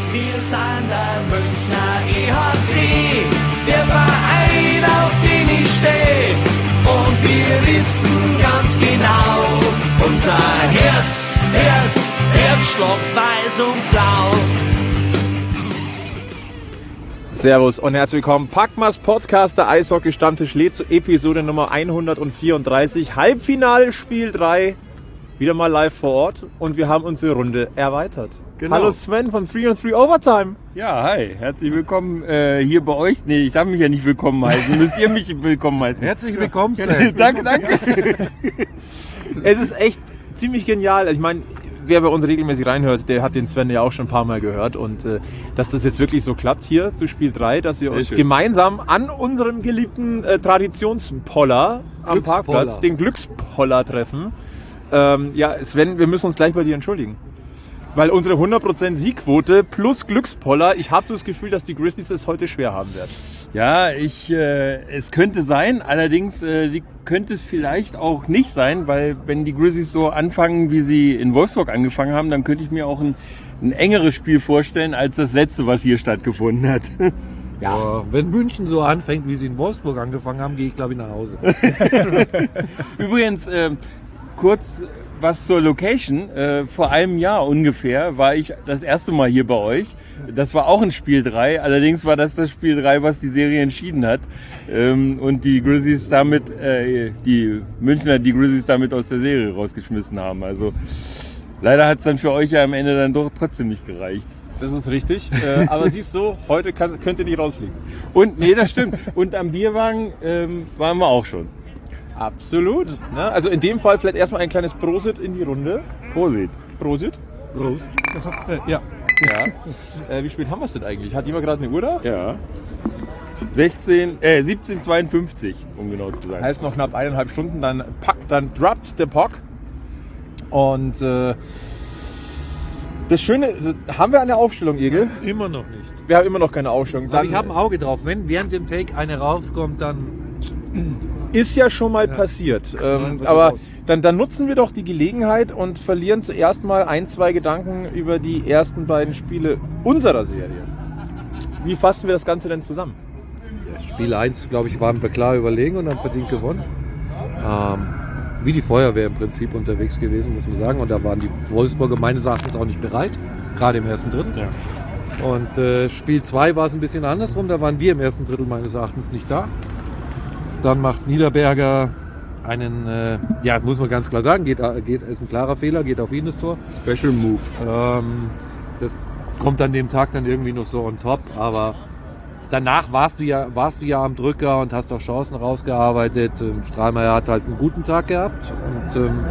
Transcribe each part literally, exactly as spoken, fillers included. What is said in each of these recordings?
Wir sind der Münchner E H C, der Verein, auf den ich stehe. Und wir wissen ganz genau, unser Herz, Herz, Herzschlag weiß und blau. Servus und herzlich willkommen. Packmas Podcast, der Eishockey-Stammtisch lädt zu Episode Nummer hundertvierunddreißig. Halbfinale Spiel drei. Wieder mal live vor Ort und wir haben unsere Runde erweitert. Genau. Hallo Sven von drei und drei Overtime. Ja, hi, herzlich willkommen äh, hier bei euch. Nee, ich darf mich ja nicht willkommen heißen, müsst ihr mich willkommen heißen. Herzlich willkommen, Sven. Danke, danke. Es ist echt ziemlich genial. Ich meine, wer bei uns regelmäßig reinhört, der hat den Sven ja auch schon ein paar Mal gehört. Und äh, dass das jetzt wirklich so klappt hier zu Spiel drei, dass wir Sehr uns schön. gemeinsam an unserem geliebten äh, Traditionspoller am Glückspoller. Parkplatz, den Glückspoller, treffen. Ähm, ja, Sven, wir müssen uns gleich bei dir entschuldigen. Weil unsere hundert Prozent Siegquote plus Glückspoller, ich habe das Gefühl, dass die Grizzlies es heute schwer haben werden. Ja, ich, äh, es könnte sein, allerdings äh, die könnte es vielleicht auch nicht sein, weil wenn die Grizzlies so anfangen, wie sie in Wolfsburg angefangen haben, dann könnte ich mir auch ein, ein engeres Spiel vorstellen, als das letzte, was hier stattgefunden hat. Ja, wenn München so anfängt, wie sie in Wolfsburg angefangen haben, gehe ich glaube ich nach Hause. Übrigens, äh, kurz was zur Location. Äh, vor einem Jahr ungefähr war ich das erste Mal hier bei euch. Das war auch ein Spiel drei. Allerdings war das das Spiel drei, was die Serie entschieden hat. Ähm, und die Grizzlies damit, äh, die Münchner, die Grizzlies damit aus der Serie rausgeschmissen haben. Also leider hat es dann für euch ja am Ende dann doch trotzdem nicht gereicht. Das ist richtig. Äh, aber siehst du, heute kann, könnt ihr nicht rausfliegen. Und, nee, das stimmt. Und am Bierwagen ähm, waren wir auch schon. Absolut. Ne? Also in dem Fall vielleicht erstmal ein kleines Prosit in die Runde. Prosit. Prosit. Prost. Ja. ja. Äh, wie spät haben wir es denn eigentlich? Hat jemand gerade eine Uhr da? Ja. sechzehn, äh, siebzehn zweiundfünfzig, um genau zu sein. Heißt noch knapp eineinhalb Stunden, dann packt, dann droppt der Puck. Und äh, das Schöne, haben wir eine Aufstellung, Egel? Immer noch nicht. Wir haben immer noch keine Aufstellung. Aber ich habe ein Auge drauf. Wenn während dem Take eine rauskommt, dann... Ist ja schon mal Ja. passiert. Ja, Ähm, was aber raus. dann, dann nutzen wir doch die Gelegenheit und verlieren zuerst mal ein, zwei Gedanken über die ersten beiden Spiele unserer Serie. Wie fassen wir das Ganze denn zusammen? Ja, Spiel eins, glaube ich, waren wir klar überlegen und haben verdient gewonnen. Ähm, wie die Feuerwehr im Prinzip unterwegs gewesen, muss man sagen. Und da waren die Wolfsburger meines Erachtens auch nicht bereit, gerade im ersten Drittel. Ja. Und äh, Spiel zwei war es ein bisschen andersrum, da waren wir im ersten Drittel meines Erachtens nicht da. Dann macht Niederberger einen, äh, ja, muss man ganz klar sagen, geht, geht, ist ein klarer Fehler, geht auf ihn das Tor. Special Move. Ähm, das kommt an dem Tag dann irgendwie noch so on top, aber danach warst du ja, warst du ja am Drücker und hast auch Chancen rausgearbeitet. Ähm, Strahlmeier hat halt einen guten Tag gehabt und ähm,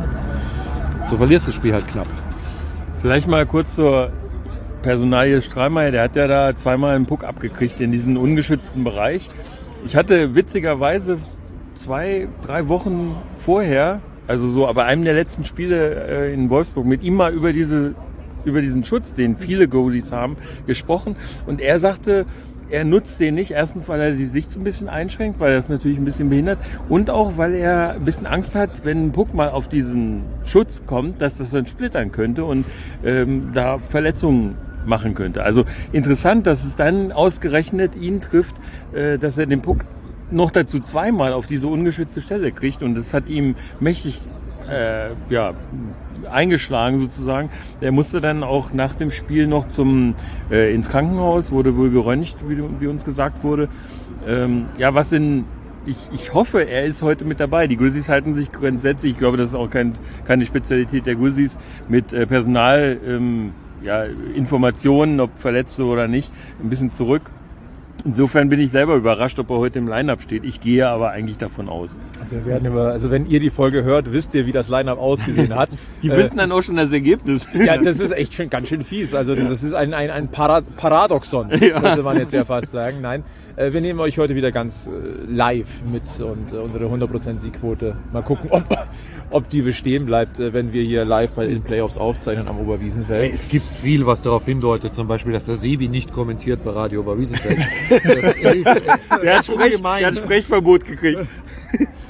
so verlierst du das Spiel halt knapp. Vielleicht mal kurz zur Personalie Strahlmeier. Der hat ja da zweimal einen Puck abgekriegt in diesen ungeschützten Bereich. Ich hatte witzigerweise zwei, drei Wochen vorher, also so bei einem der letzten Spiele äh, in Wolfsburg, mit ihm mal über, diese, über diesen Schutz, den viele Goalies haben, gesprochen. Und er sagte, er nutzt den nicht. Erstens, weil er die Sicht so ein bisschen einschränkt, weil er das natürlich ein bisschen behindert. Und auch, weil er ein bisschen Angst hat, wenn ein Puck mal auf diesen Schutz kommt, dass das dann splittern könnte und ähm, da Verletzungen machen könnte. Also interessant, dass es dann ausgerechnet ihn trifft, äh, dass er den Puck noch dazu zweimal auf diese ungeschützte Stelle kriegt und das hat ihm mächtig äh, ja, eingeschlagen sozusagen. Er musste dann auch nach dem Spiel noch zum äh, ins Krankenhaus, wurde wohl geröntgt, wie, wie uns gesagt wurde. Ähm, ja, was in ich, ich hoffe, er ist heute mit dabei. Die Grizzlies halten sich grundsätzlich, ich glaube, das ist auch kein, keine Spezialität der Grizzlies, mit äh, Personal ähm, ja, Informationen, ob Verletzte oder nicht, ein bisschen zurück. Insofern bin ich selber überrascht, ob er heute im Line-Up steht. Ich gehe aber eigentlich davon aus. Also, wir werden über, also wenn ihr die Folge hört, wisst ihr, wie das Line-Up ausgesehen hat. Die äh, wissen dann auch schon das Ergebnis. Ja, das ist echt schön, ganz schön fies. Also das ist ein, ein, ein Para- Paradoxon, Ja. könnte man jetzt ja fast sagen. Nein, äh, wir nehmen euch heute wieder ganz äh, live mit und äh, unsere hundert Prozent Siegquote. Mal gucken, ob, ob die bestehen bleibt, äh, wenn wir hier live bei den Playoffs aufzeichnen am Oberwiesenfeld. Es gibt viel, was darauf hindeutet, zum Beispiel, dass der Sebi nicht kommentiert bei Radio Oberwiesenfeld. Das, Der hat, Sprech, der hat Sprechverbot gekriegt.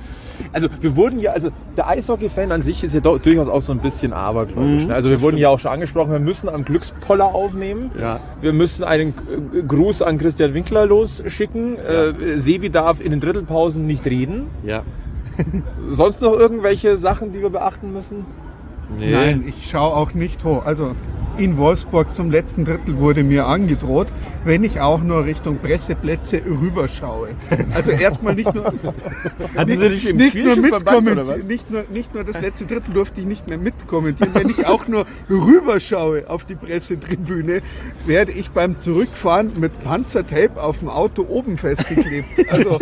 also wir wurden ja, also der Eishockey-Fan an sich ist ja doch, durchaus auch so ein bisschen abergläubisch. Mhm. Ne? Also wir wurden ja auch schon angesprochen, wir müssen am Glückspoller aufnehmen. Ja. Wir müssen einen Gruß an Christian Winkler losschicken. Ja. Äh, Sebi darf in den Drittelpausen nicht reden. Ja. Sonst noch irgendwelche Sachen, die wir beachten müssen? Nee. Nein, ich schaue auch nicht hoch. Also in Wolfsburg zum letzten Drittel wurde mir angedroht, wenn ich auch nur Richtung Presseplätze rüberschaue. Also erstmal nicht nur Hatten nicht, Sie dich im nicht Spiel nur schon verbannt, oder was? nicht nur nicht nur das letzte Drittel durfte ich nicht mehr mitkommentieren. Wenn ich auch nur rüberschaue auf die Pressetribüne, werde ich beim Zurückfahren mit Panzertape auf dem Auto oben festgeklebt. Also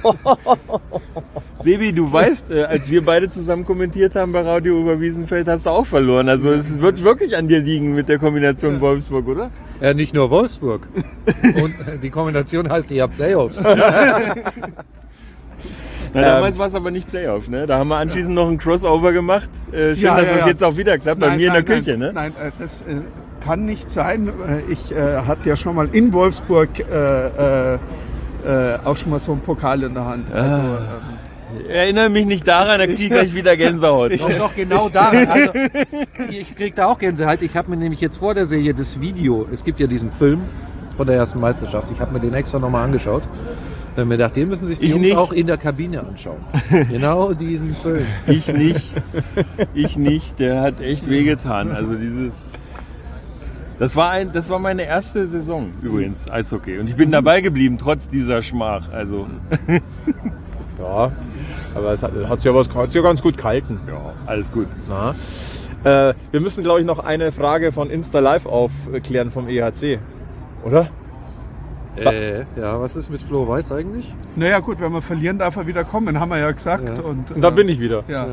Sebi, du weißt, äh, als wir beide zusammen kommentiert haben bei Radio Oberwiesenfeld, hast du auch verloren. Also es wird wirklich an dir liegen mit der Kombination ja. Wolfsburg, oder? Ja, nicht nur Wolfsburg. Und die Kombination heißt ja Playoffs. Na, damals ähm, war es aber nicht Playoff, ne? Da haben wir anschließend noch ein Crossover gemacht. Äh, schön, ja, dass ja, das ja. jetzt auch wieder klappt, bei nein, mir nein, in der nein, Küche, ne? Nein, äh, das äh, kann nicht sein. Äh, ich äh, hatte ja schon mal in Wolfsburg äh, äh, äh, auch schon mal so einen Pokal in der Hand. Also, ähm, erinnere mich nicht daran, da kriege ich gleich wieder Gänsehaut. Doch, doch, genau daran. Also, ich kriege da auch Gänsehaut. Ich habe mir nämlich jetzt vor der Serie das Video, es gibt ja diesen Film von der ersten Meisterschaft, ich habe mir den extra nochmal angeschaut. Dann habe mir gedacht, den müssen sich die ich Jungs nicht. auch in der Kabine anschauen. Genau diesen Film. Ich nicht. Ich nicht. Der hat echt wehgetan. Also dieses... Das war, ein, das war meine erste Saison übrigens, Eishockey. Und ich bin dabei geblieben, trotz dieser Schmach. Also... Ja, aber es hat, hat sich ja was, hat sich ja ganz gut gehalten. Ja, alles gut. Na? Äh, wir müssen, glaube ich, noch eine Frage von Insta Live aufklären vom E H C, oder? Äh, ja, was ist mit Flo Weiß eigentlich? Naja gut, wenn wir verlieren, darf er wieder kommen, haben wir ja gesagt. Ja. Und, und da äh, bin ich wieder. Ja.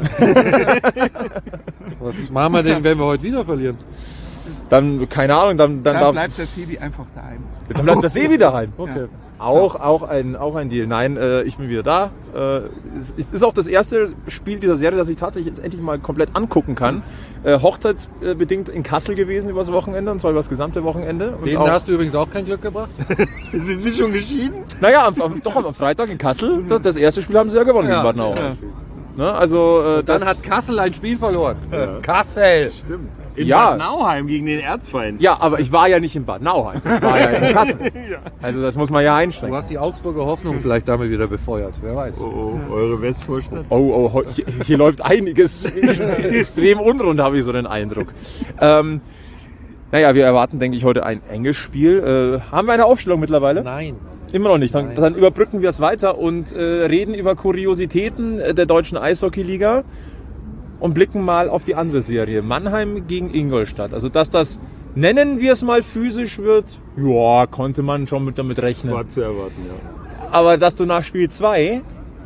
Was machen wir denn, wenn wir heute wieder verlieren? Dann, keine Ahnung, dann, dann, Dann darf, bleibt der Sebi einfach daheim. dann bleibt das eh wieder daheim. Okay. Ja. Auch, auch, ein, auch ein Deal. Nein, äh, ich bin wieder da. Äh, es ist, ist auch das erste Spiel dieser Serie, das ich tatsächlich jetzt endlich mal komplett angucken kann. Äh, hochzeitsbedingt in Kassel gewesen übers Wochenende, und zwar über das gesamte Wochenende. Und Denen auch, hast du übrigens auch kein Glück gebracht? Sind Sie schon geschieden? naja, am, am, doch am Freitag in Kassel. Das, das erste Spiel haben sie ja gewonnen Ja, gegen Bad Nauheim. ja. Ne, also, äh, Dann das, hat Kassel ein Spiel verloren. Ja. Kassel! Stimmt. In Ja. Bad Nauheim gegen den Erzfeind. ja, aber ich war ja nicht in Bad Nauheim. Ich war ja in Kassel. Ja. Also das muss man ja Du einschränken. hast die Augsburger Hoffnung vielleicht damit wieder befeuert, wer weiß. Oh, oh, eure Westvorstadt. Oh, oh, ho- hier, hier läuft einiges extrem unrund, habe ich so den Eindruck. Ähm, naja, wir erwarten, denke ich, heute ein enges Spiel. Äh, haben wir eine Aufstellung mittlerweile? Nein. Immer noch nicht. Dann, Nein. dann überbrücken wir es weiter und äh, reden über Kuriositäten äh, der deutschen Eishockeyliga und blicken mal auf die andere Serie. Mannheim gegen Ingolstadt. Also, dass das, nennen wir es mal, physisch wird, ja, konnte man schon mit damit rechnen. War zu erwarten, ja. Aber dass du nach Spiel zwei,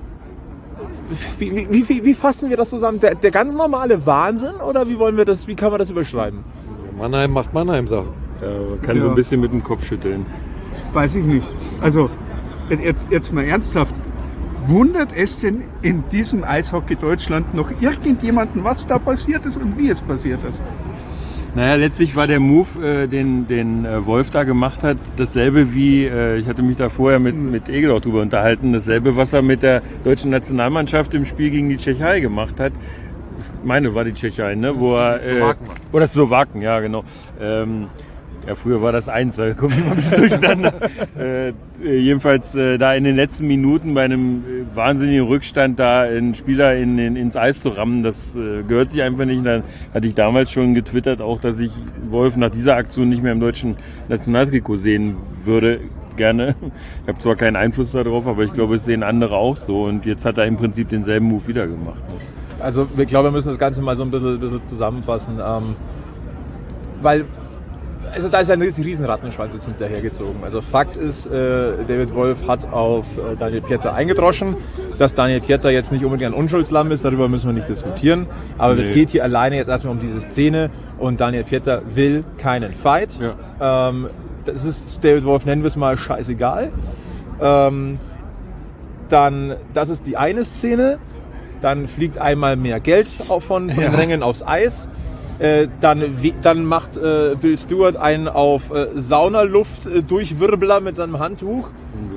wie, wie, wie, wie fassen wir das zusammen? Der, der ganz normale Wahnsinn oder wie wollen wir das, wie kann man das überschreiben? Mannheim macht Mannheim-Sachen. Ja, man kann Ja. so ein bisschen mit dem Kopf schütteln. Weiß ich nicht. Also jetzt, jetzt mal ernsthaft. Wundert es denn in diesem Eishockey Deutschland noch irgendjemanden, was da passiert ist und wie es passiert ist? Naja, letztlich war der Move, äh, den, den äh, Wolf da gemacht hat, dasselbe wie, äh, ich hatte mich da vorher mit, mit Egel auch drüber unterhalten, dasselbe, was er mit der deutschen Nationalmannschaft im Spiel gegen die Tschechei gemacht hat. Ich meine, war die Tschechei, ne? Wo er, äh, oder Slowaken, ja genau. Ähm, ja, früher war das eins, da kommt immer ein bisschen durcheinander. äh, jedenfalls äh, da in den letzten Minuten bei einem äh, wahnsinnigen Rückstand da einen Spieler in, in, ins Eis zu rammen, das äh, gehört sich einfach nicht. Und dann hatte ich damals schon getwittert, auch dass ich Wolf nach dieser Aktion nicht mehr im deutschen Nationaltrikot sehen würde. Gerne. Ich habe zwar keinen Einfluss darauf, aber ich glaube, es sehen andere auch so. Und jetzt hat er im Prinzip denselben Move wieder gemacht. Also ich glaube, wir müssen das Ganze mal so ein bisschen, bisschen zusammenfassen. Ähm, weil, also da ist ja ein riesen Rattenschwanz jetzt hinterhergezogen. Also Fakt ist, äh, David Wolf hat auf äh, Daniel Pieter eingedroschen. Dass Daniel Pieter jetzt nicht unbedingt ein Unschuldslamm ist, darüber müssen wir nicht diskutieren. Aber nee. Es geht hier alleine jetzt erstmal um diese Szene und Daniel Pieter will keinen Fight. Ja. Ähm, das ist David Wolf, nennen wir es mal, scheißegal. Ähm, dann, das ist die eine Szene. Dann fliegt einmal mehr Geld auf von, von ja. den Rängen aufs Eis. Äh, dann, dann macht äh, Bill Stewart einen auf äh, Saunaluft äh, Durchwirbler mit seinem Handtuch.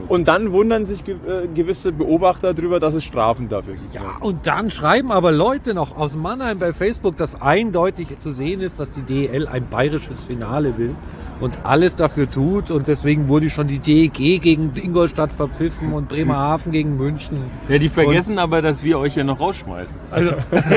Und dann wundern sich ge äh, gewisse Beobachter darüber, dass es Strafen dafür gibt. Ja, und dann schreiben aber Leute noch aus Mannheim bei Facebook, dass eindeutig zu sehen ist, dass die D E L ein bayerisches Finale will und alles dafür tut. Und deswegen wurde schon die D E G gegen Ingolstadt verpfiffen und Bremerhaven gegen München. Ja, die vergessen und, aber, dass wir euch ja noch rausschmeißen. Also,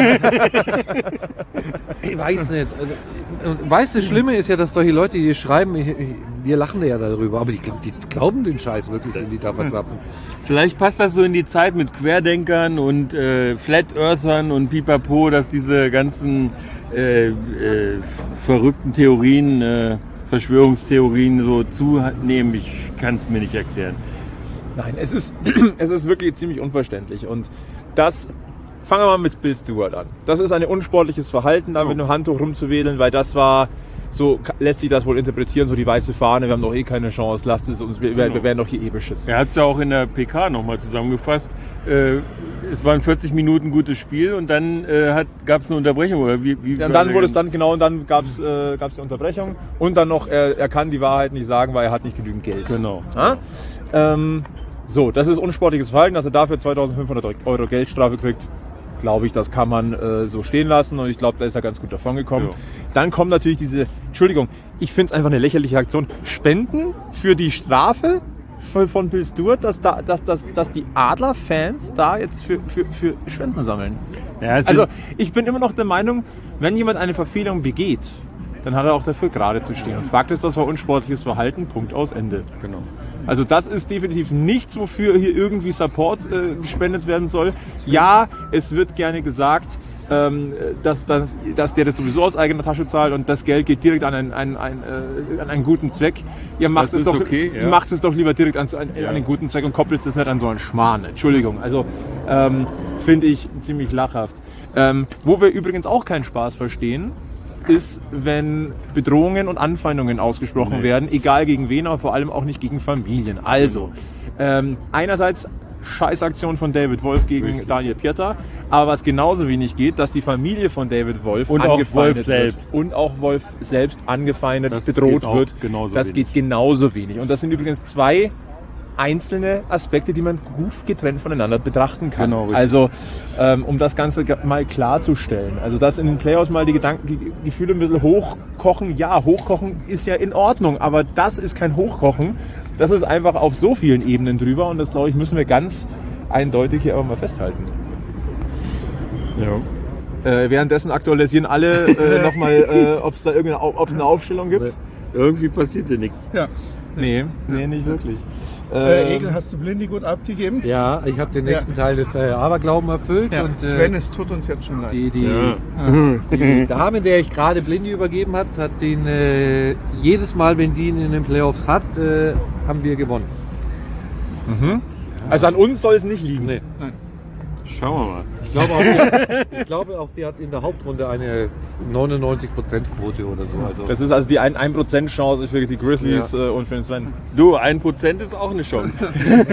ich weiß nicht. Also, weißt du, das Schlimme ist ja, dass solche Leute, die schreiben, wir lachen ja darüber, aber die, die glauben den Scheiß wirklich, den die da verzapfen. Vielleicht passt das so in die Zeit mit Querdenkern und äh, Flat Earthern und Pipapo, dass diese ganzen äh, äh, verrückten Theorien, äh, Verschwörungstheorien so zunehmen. Ich kann es mir nicht erklären. Nein, es ist, es ist wirklich ziemlich unverständlich. Und das, fangen wir mal mit Bill Stewart an. Das ist ein unsportliches Verhalten, da mit einem Handtuch rumzuwedeln, weil das war, so lässt sich das wohl interpretieren, so die weiße Fahne, wir haben doch eh keine Chance, lasst es uns, wir, wir werden doch hier eh beschissen. Er hat es ja auch in der P K nochmal zusammengefasst. Äh, es waren vierzig Minuten gutes Spiel und dann äh, gab es eine Unterbrechung, oder wie? wie ja, und dann wurde es dann, genau, und dann gab es äh, die Unterbrechung und dann noch, er, er kann die Wahrheit nicht sagen, weil er hat nicht genügend Geld. Genau. Ja? Ähm, so, das ist unsportliches Verhalten, dass er dafür zweitausendfünfhundert Euro Geldstrafe kriegt. Glaube ich, das kann man äh, so stehen lassen und ich glaube, da ist er ganz gut davon gekommen. Ja. Dann kommt natürlich diese, Entschuldigung, ich finde es einfach eine lächerliche Aktion, Spenden für die Strafe von, von Bill Stewart, dass, da, dass, dass, dass die Adler-Fans da jetzt für, für, für Spenden sammeln. Ja, also ich bin immer noch der Meinung, wenn jemand eine Verfehlung begeht, dann hat er auch dafür gerade zu stehen. Und Fakt ist, das war unsportliches Verhalten, Punkt, aus, Ende. Genau. Also das ist definitiv nichts, wofür hier irgendwie Support äh, gespendet werden soll. Ja, es wird gerne gesagt, ähm, dass, dass, dass der das sowieso aus eigener Tasche zahlt und das Geld geht direkt an einen, einen, einen, äh, an einen guten Zweck. Ihr macht das es doch, okay, ja. macht es doch lieber direkt an, an, ja. an einen guten Zweck und koppelt es nicht an so einen Schmarrn. Entschuldigung, also ähm, finde ich ziemlich lachhaft. Ähm, wo wir übrigens auch keinen Spaß verstehen, ist, wenn Bedrohungen und Anfeindungen ausgesprochen nee. werden, egal gegen wen, aber vor allem auch nicht gegen Familien. Also, ähm, einerseits Scheißaktion von David Wolf gegen Richtig. Daniel Pieter, aber was genauso wenig geht, dass die Familie von David Wolf und angefeindet auch Wolf wird selbst. und auch Wolf selbst angefeindet, das bedroht wird. Das wenig. geht genauso wenig. Und das sind übrigens zwei einzelne Aspekte, die man gut getrennt voneinander betrachten kann. Genau, also ähm, um das Ganze mal klarzustellen. Also dass in den Playoffs mal die Gedanken, die Gefühle ein bisschen hochkochen. Ja, hochkochen ist ja in Ordnung, aber das ist kein Hochkochen. Das ist einfach auf so vielen Ebenen drüber und das, glaube ich, müssen wir ganz eindeutig hier aber mal festhalten. Ja. Äh, währenddessen aktualisieren alle äh, nochmal, äh, ob es da irgendeine, ob es eine Aufstellung gibt. Irgendwie passiert ja nichts. Ja. Nee, nee, nicht wirklich. Äh, Egel, hast du Blindi gut abgegeben? Ja, ich habe den nächsten ja. Teil des äh, Aberglauben erfüllt. Ja, und, äh, Sven, es tut uns jetzt schon leid. Die, die, ja. die Dame, der ich gerade Blindi übergeben hat, hat ihn äh, jedes Mal, wenn sie ihn in den Playoffs hat, äh, haben wir gewonnen. Mhm. Also an uns soll es nicht liegen. Nee. Nein. Schauen wir mal. Ich glaube, auch, ich glaube auch, sie hat in der Hauptrunde eine neunundneunzig Prozent Quote oder so. Also das ist also die ein Prozent Chance für die Grizzlies ja. und für den Sven. Du, ein Prozent ist auch eine Chance.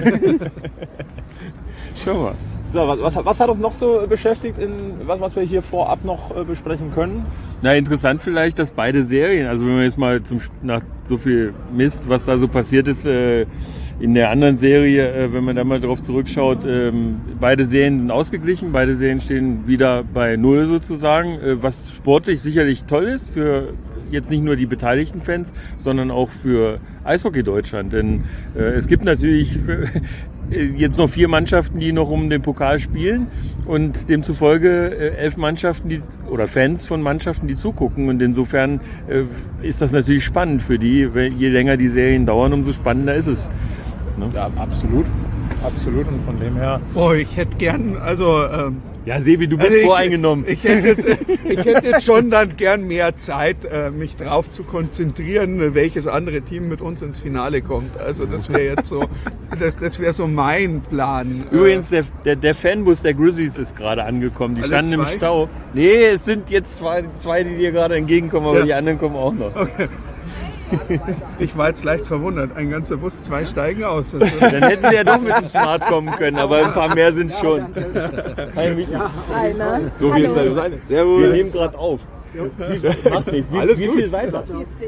Schau mal. So, was, was hat uns noch so beschäftigt, in, was, was wir hier vorab noch äh, besprechen können? Na, interessant vielleicht, dass beide Serien, also wenn man jetzt mal zum, nach so viel Mist, was da so passiert ist, äh, in der anderen Serie, äh, wenn man da mal drauf zurückschaut, ähm, beide Serien sind ausgeglichen, beide Serien stehen wieder bei Null sozusagen, äh, was sportlich sicherlich toll ist für jetzt nicht nur die beteiligten Fans, sondern auch für Eishockey Deutschland, denn äh, es gibt natürlich jetzt noch vier Mannschaften, die noch um den Pokal spielen und demzufolge äh, elf Mannschaften die, oder Fans von Mannschaften, die zugucken. Und insofern äh, ist das natürlich spannend für die. Weil je länger die Serien dauern, umso spannender ist es. Ne? Ja, absolut. Absolut. Und von dem her... Oh, ich hätte gern, also... Ähm Ja, Sebi, du bist also ich, voreingenommen. Ich hätte, jetzt, ich hätte jetzt schon dann gern mehr Zeit, mich darauf zu konzentrieren, welches andere Team mit uns ins Finale kommt. Also das wäre jetzt so, das, das wäre so mein Plan. Übrigens, der, der, der Fanbus der Grizzlies ist gerade angekommen. Die Alle standen zwei? im Stau. Nee, es sind jetzt zwei, zwei die dir gerade entgegenkommen, aber Ja. die anderen kommen auch noch. Okay. Ich war jetzt leicht verwundert. Ein ganzer Bus, zwei steigen aus. Also Dann hätten wir ja doch mit dem Smart kommen können, aber ein paar mehr sind schon. Hi, Michi. Einer. So viel Hallo. Zeit. Servus. Wir nehmen gerade auf. Wie, macht nicht. Wie, Alles wie gut. viel seid ihr? vierzig.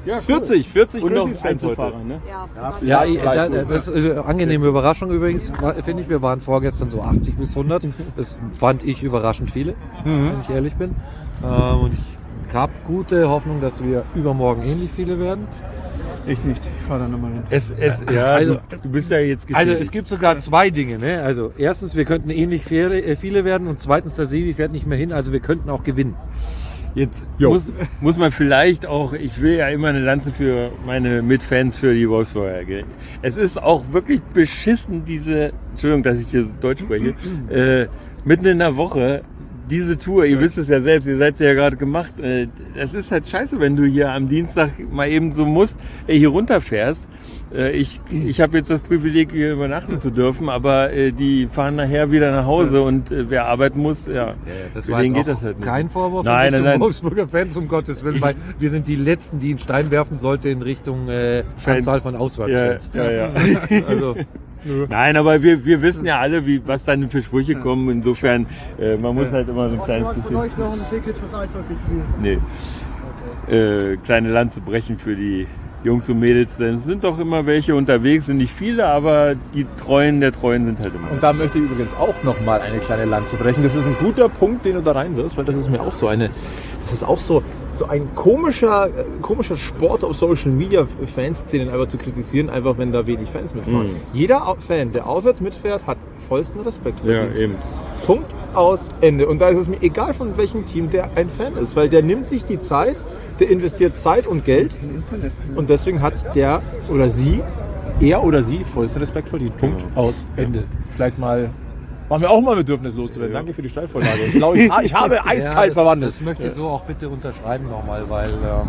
Ja, cool. vierzig, vierzig Und noch Grizzlies-Fans heute. Einzelfahrer, ne? Ja, Ja, da, das ist eine angenehme Überraschung übrigens, finde ich. Wir waren vorgestern so achtzig bis hundert. Das fand ich überraschend viele, Mhm. wenn ich ehrlich bin. Ähm, und ich habe gute Hoffnung, dass wir übermorgen ähnlich viele werden. Ich nicht, ich fahre da nochmal hin. Es, es, ja, Also- du, du bist ja jetzt Also gefährlich. es gibt sogar zwei Dinge. Ne? Also erstens, wir könnten ähnlich viele, äh, viele werden und zweitens, der Sevi fährt nicht mehr hin, also wir könnten auch gewinnen. Jetzt Jo. muss, muss man vielleicht auch, ich will ja immer eine Lanze für meine Mitfans für die Wolfsburger gehen. Es ist auch wirklich beschissen, diese, Entschuldigung, dass ich hier Deutsch spreche, äh, mitten in der Woche, diese Tour, ihr wisst es ja selbst, ihr seid sie ja gerade gemacht, äh, das ist halt scheiße, wenn du hier am Dienstag mal eben so musst, äh, hier runterfährst. Äh, ich ich habe jetzt das Privileg, hier übernachten zu dürfen, aber äh, die fahren nachher wieder nach Hause und äh, wer arbeiten muss, ja, Das für war den jetzt geht auch das halt nicht. kein Vorwurf Nein, in nein, Richtung nein. Wolfsburger Fans, um Gottes Willen, Ich- weil wir sind die Letzten, die einen Stein werfen sollte in Richtung äh, Fan- Anzahl von Ja, Auswärtsfans. ja, ja. Also, Nein, aber wir, wir wissen ja alle, wie, was dann für Sprüche kommen. Insofern, äh, man muss halt immer so ein kleines bisschen... noch ein Ticket fürs Eishockeyspiel? Nee. Äh, kleine Lanze brechen für die Jungs und Mädels, denn es sind doch immer welche unterwegs, sind nicht viele, aber die Treuen der Treuen sind halt immer. Und da möchte ich übrigens auch nochmal eine kleine Lanze brechen. Das ist ein guter Punkt, den du da reinwirfst, weil das ist mir auch so eine, das ist auch so, so ein komischer, äh, komischer Sport auf Social Media Fanszenen einfach zu kritisieren, einfach wenn da wenig Fans mitfahren. Mhm. Jeder Au- Fan, der auswärts mitfährt, hat vollsten Respekt ja, verdient. eben. Punkt, aus, Ende. Und da ist es mir egal, von welchem Team der ein Fan ist, weil der nimmt sich die Zeit, der investiert Zeit und Geld und deswegen hat der oder sie, er oder sie, vollsten Respekt verdient. Punkt, aus, Ende. Vielleicht mal, war mir auch mal Bedürfnis loszuwerden. Danke für die Steilvorlage. Ich glaube, ich, ich habe eiskalt das, verwandelt. Das möchte ich so auch bitte unterschreiben nochmal, weil ähm,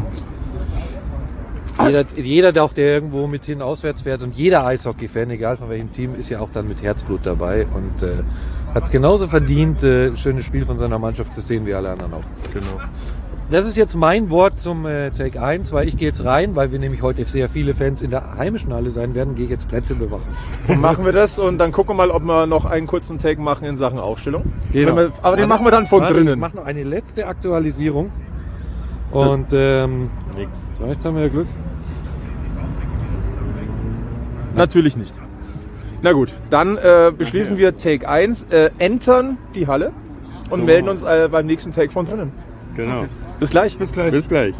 jeder, jeder, der auch der irgendwo mit hin auswärts fährt und jeder Eishockey-Fan, egal von welchem Team, ist ja auch dann mit Herzblut dabei und äh, hat es genauso verdient, äh, ein schönes Spiel von seiner Mannschaft zu sehen wie alle anderen auch. Genau. Das ist jetzt mein Wort zum äh, Take eins, weil ich gehe jetzt rein, weil wir nämlich heute sehr viele Fans in der heimischen Halle sein werden, gehe ich jetzt Plätze bewachen. So machen wir das und dann gucken wir mal, ob wir noch einen kurzen Take machen in Sachen Aufstellung. Genau. Wenn wir, aber den machen wir dann von Warte, drinnen. Ich mache noch eine letzte Aktualisierung und ähm, Nix. vielleicht haben wir ja Glück. Natürlich nicht. Na gut, dann äh, beschließen wir Take eins, äh, entern die Halle und So. melden uns äh, beim nächsten Take von drinnen. Genau. Bis gleich. Bis gleich. Bis gleich.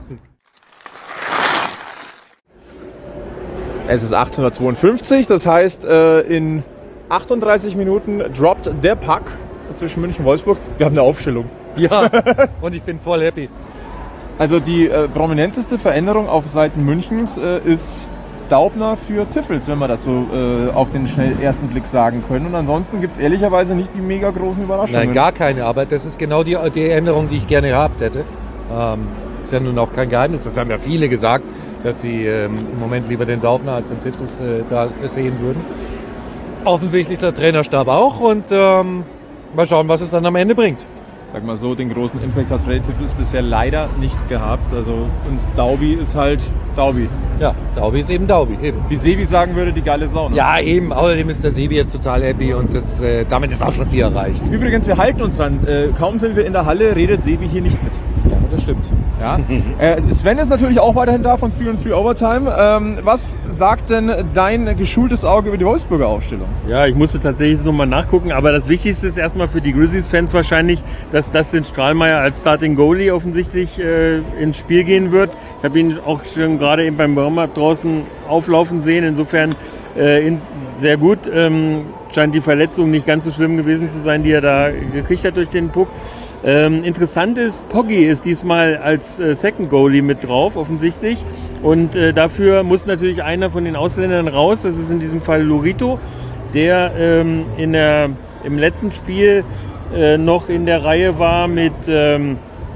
Es ist achtzehnhundertzweiundfünfzig, das heißt äh, in achtunddreißig Minuten droppt der Puck zwischen München und Wolfsburg. Wir haben eine Aufstellung. Ja, und ich bin voll happy. Also die äh, prominenteste Veränderung auf Seiten Münchens äh, ist Daubner für Tiffels, wenn wir das so äh, auf den schnell ersten Blick sagen können. Und ansonsten gibt es ehrlicherweise nicht die mega großen Überraschungen. Nein, gar keine, aber das ist genau die, die Änderung, die ich gerne gehabt hätte. Ähm, ist ja nun auch kein Geheimnis, das haben ja viele gesagt, dass sie ähm, im Moment lieber den Daubner als den Tiffels äh, da sehen würden. Offensichtlich der Trainerstab auch und ähm, mal schauen, was es dann am Ende bringt. Sag mal so, den großen Impact hat Freddy Tiffels bisher leider nicht gehabt. Also, und Daubi ist halt Daubi. Ja, Daubi ist eben Daubi, eben. Wie Sevi sagen würde, die geile Sau. Ne? Ja, eben. Außerdem ist der Sebi jetzt total happy und das, äh, damit ist auch schon viel erreicht. Übrigens, wir halten uns dran. Äh, kaum sind wir in der Halle, redet Sevi hier nicht mit. Ja, das stimmt. Ja. äh, Sven ist natürlich auch weiterhin da von drei und drei Overtime. Ähm, was sagt denn dein geschultes Auge über die Wolfsburger Aufstellung? Ja, ich musste tatsächlich nochmal nachgucken, aber das Wichtigste ist erstmal für die Grizzlies-Fans wahrscheinlich, dass Dustin Strahlmeier als Starting Goalie offensichtlich äh, ins Spiel gehen wird. Ich habe ihn auch schon gerade eben beim Warm-Up draußen auflaufen sehen, insofern äh, in, sehr gut. Ähm, scheint die Verletzung nicht ganz so schlimm gewesen zu sein, die er da gekriegt hat durch den Puck. Ähm, interessant ist, Poggi ist diesmal als äh, Second Goalie mit drauf, offensichtlich. Und äh, dafür muss natürlich einer von den Ausländern raus. Das ist in diesem Fall Lurito, der ähm, in der, im letzten Spiel äh, noch in der Reihe war mit, ähm,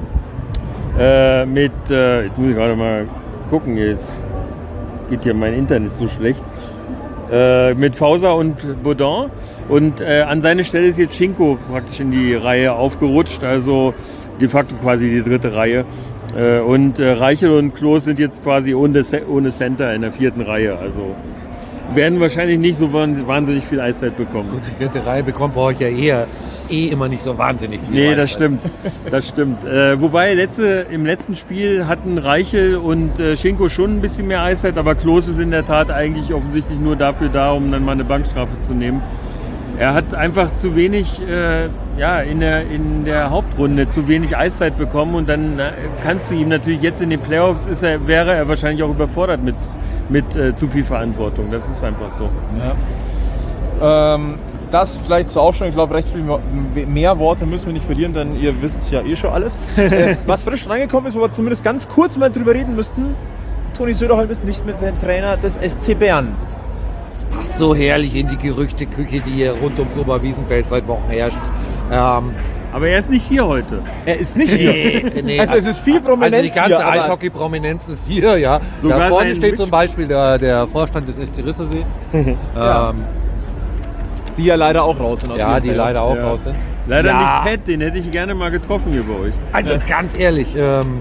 äh, mit äh, jetzt muss ich gerade mal gucken, jetzt geht hier mein Internet so schlecht. Äh, mit Fauser und Baudin und äh, an seine Stelle ist jetzt Schinko praktisch in die Reihe aufgerutscht, also de facto quasi die dritte Reihe äh, und äh, Reichel und Klos sind jetzt quasi ohne, ohne Center in der vierten Reihe, also werden wahrscheinlich nicht so wahnsinnig viel Eiszeit bekommen. Gut, die vierte Reihe bekommt brauche ich ja eher eh immer nicht so wahnsinnig viel. Nee, Eiszeit. das stimmt. Das stimmt. Äh, wobei letzte, im letzten Spiel hatten Reichel und äh, Schinko schon ein bisschen mehr Eiszeit, aber Klose ist in der Tat eigentlich offensichtlich nur dafür da, um dann mal eine Bankstrafe zu nehmen. Er hat einfach zu wenig, äh, ja, in der, in der Hauptrunde zu wenig Eiszeit bekommen und dann na, kannst du ihm natürlich jetzt in den Playoffs, ist er, wäre er wahrscheinlich auch überfordert mit, mit äh, zu viel Verantwortung. Das ist einfach so. Ja. Ähm, das vielleicht zur Aufstellung. Ich glaube, recht viel mehr Worte müssen wir nicht verlieren, denn ihr wisst ja eh schon alles. äh, was frisch reingekommen ist, wo wir zumindest ganz kurz mal drüber reden müssten, Toni Söderholm ist nicht mehr der Trainer des S C Bern. Das passt so herrlich in die Gerüchteküche, die hier rund ums Oberwiesenfeld seit Wochen herrscht. Ähm, aber er ist nicht hier heute. Er ist nicht hier. Nee, nee, also es ist viel Prominenz Also die ganze hier, Eishockey-Prominenz ist hier, ja. Sogar Da vorne sein steht Mitch- zum Beispiel der, der Vorstand des S C Rissersee. Ja. ähm, die ja leider auch raus sind. Aus ja, ihren die Playoffs. leider auch Ja. raus sind. Leider Ja. nicht Pat, den hätte ich gerne mal getroffen hier bei euch. Also ganz ehrlich, ähm,